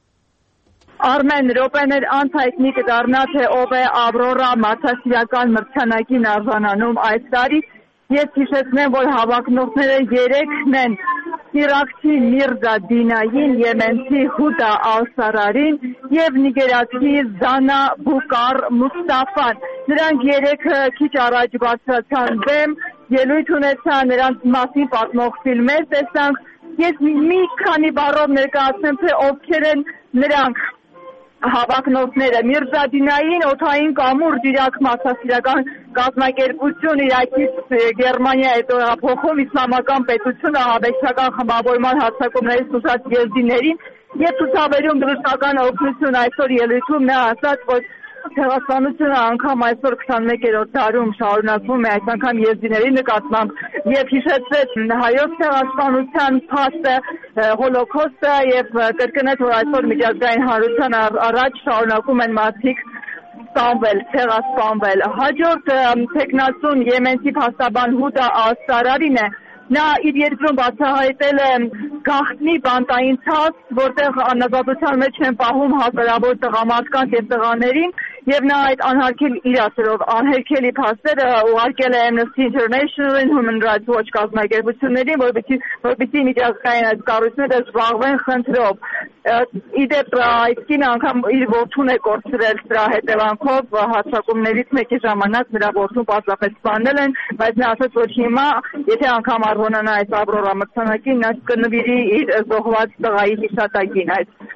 Արմեն րոպեներ անց հայտնի կդառնա, թե ով է Ավրորա մարդասիրական մրցանակին արժանանում այս տարի։ Ես հիշեցնեմ, որ հավակնողները 3-ն են՝ իրաքցի Միրզա Դինային, եմենցի Հուդա Ալ-Սարարին եւ նիգերացի Զանա Բուկար Մուստաֆան։ Նրանք 3-ը քիչ առաջ բարձրացան բեմ, ելույթ ունեցան, նրանց մասին պատմող ֆիլմեր տեսանք։ Ես մի քանի բառով ներկայացնեմ, թե ովքեր են նրանք։ Հավակնորդները Միրզա Դինային օդային կամուրջ Իրաք մարդասիրական կազմակերպություն, Իրաքից Գերմանիա է տեղափոխում իսլամական պետությունը ահաբեկչական խմբավորման հարձակումների ցուցած եզդիներին եւ ցուցաբերում դրոշական օգնություն։ Այսօր ելույթում նա ասաց, որ ցեղասպանությունը անգամ այսօր 21-րդ դարում շարունակվում է, այս անգամ եզդիների նկատմամբ, եւ հիշեցրեց հայոց ցեղասպանության փաստը, հոլոկոստը եւ կրկնեց, որ այսօր միջազգային հանրության առաջ շարունակում են մարդիկ սպանվել, ցեղասպանվել։ Հաջորդ տեխնացուն եմենցի փաստաբան Հուդա Ալ-Սարարին է։ Նա իր երկրում բացահայտել է գաղտնի բանտային ցած, որտեղ անազատության մեջ են պահում հազարավոր տղամարդկանց եւ տղաներին, եւ նա այդ անհերքելի փաստերը ուղարկել է Amnesty International-ին, Human Rights Watch կազմակերպություններին, որպեսզի միջազգային այդ կառույցները զբաղվեն խնդրով։ Իդեպ այդ կինը անգամ իր որդուն է կորցրել դրա հետևանքով, հարձակումներից մեկի ժամանակ նրա որդուն պարզապես սպանել են, բայց նա ասաց, որ հիմա եթե անգամ արժանանա այս Ավրորա մրցանակին, նա կնվիրի իր զոհված տղայի հիշատակին, այս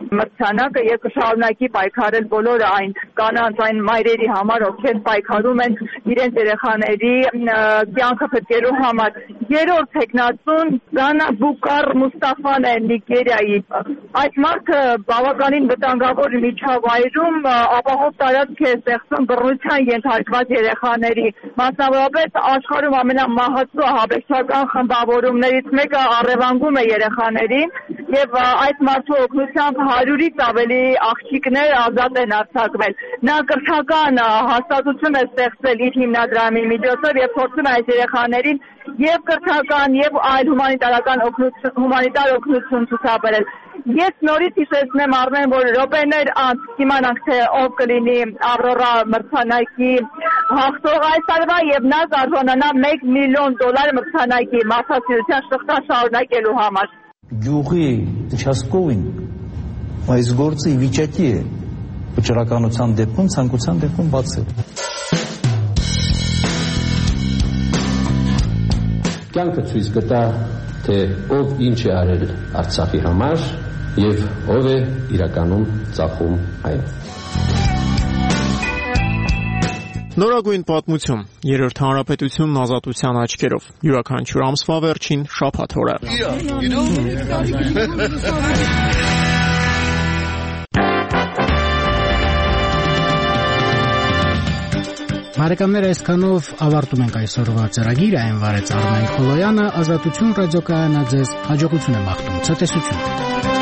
մրցանակը եւ կշարունակի պայքարել բոլոր այն կանանց, այն մայրերի համար, ովքեր պայքարում են իրենց երեխաների կյանքը փրկելու համար։ Երրորդ տեխնացուն Դանա Բուկար Մուստաֆան է Նիգերիայի։ Այդ մարդը բավականին վտանգավոր միջավայրում ապահով տարածք է ստեղծում բռնության ենթարկված երեխաների, մասնավորապես աշխարհում ամենամահացու ահաբեկչական խմբավորումներից մեկը առևանգում է երեխաներին եւ այդ մարդու օգնությամբ 100-ից ավելի աղջիկներ ազատ են արձակվել։ Նա կրթական հաստատություն է ստեղծել իր հիմնադրամի միջոցով եւ փորձում է այս երեխաներին եւ կրթական եւ այլ հումանիտար օգնություն ցուցաբերել։ Ես նորից հիշեցնեմ Արմեն, որ րոպեներ անց կիմանանք թե ով կլինի Ավրորա մրցանակի հաղթող այս տարվա եւ նա կարժանանա $1 միլիոն մրցանակի մարդասիրության շղթա շարունակելու համար։
Գյուղի участковին այս գործը ի վիճակի է վճռականության դեպքում, ցանկության դեպքում բացել։
Կյանքը ցույց կտա, թե ով ինչ է արել Արցախի համար եւ ով է իրականում ծախում այն։
Նորագույն պատմություն, երրորդ հանրապետությունն ազատության աչքերով, յուրաքանչյուր ամսվա վերջին շաբաթ օրը։
Բարեկամներ, այսքանով ավարտում ենք այսօրվա ծրագիրը, այն վարեց Արմեն Խոլոյանը, Ազատություն ռադիոկայանը ձեզ հաջողություն է մաղթում, ցտեսություն։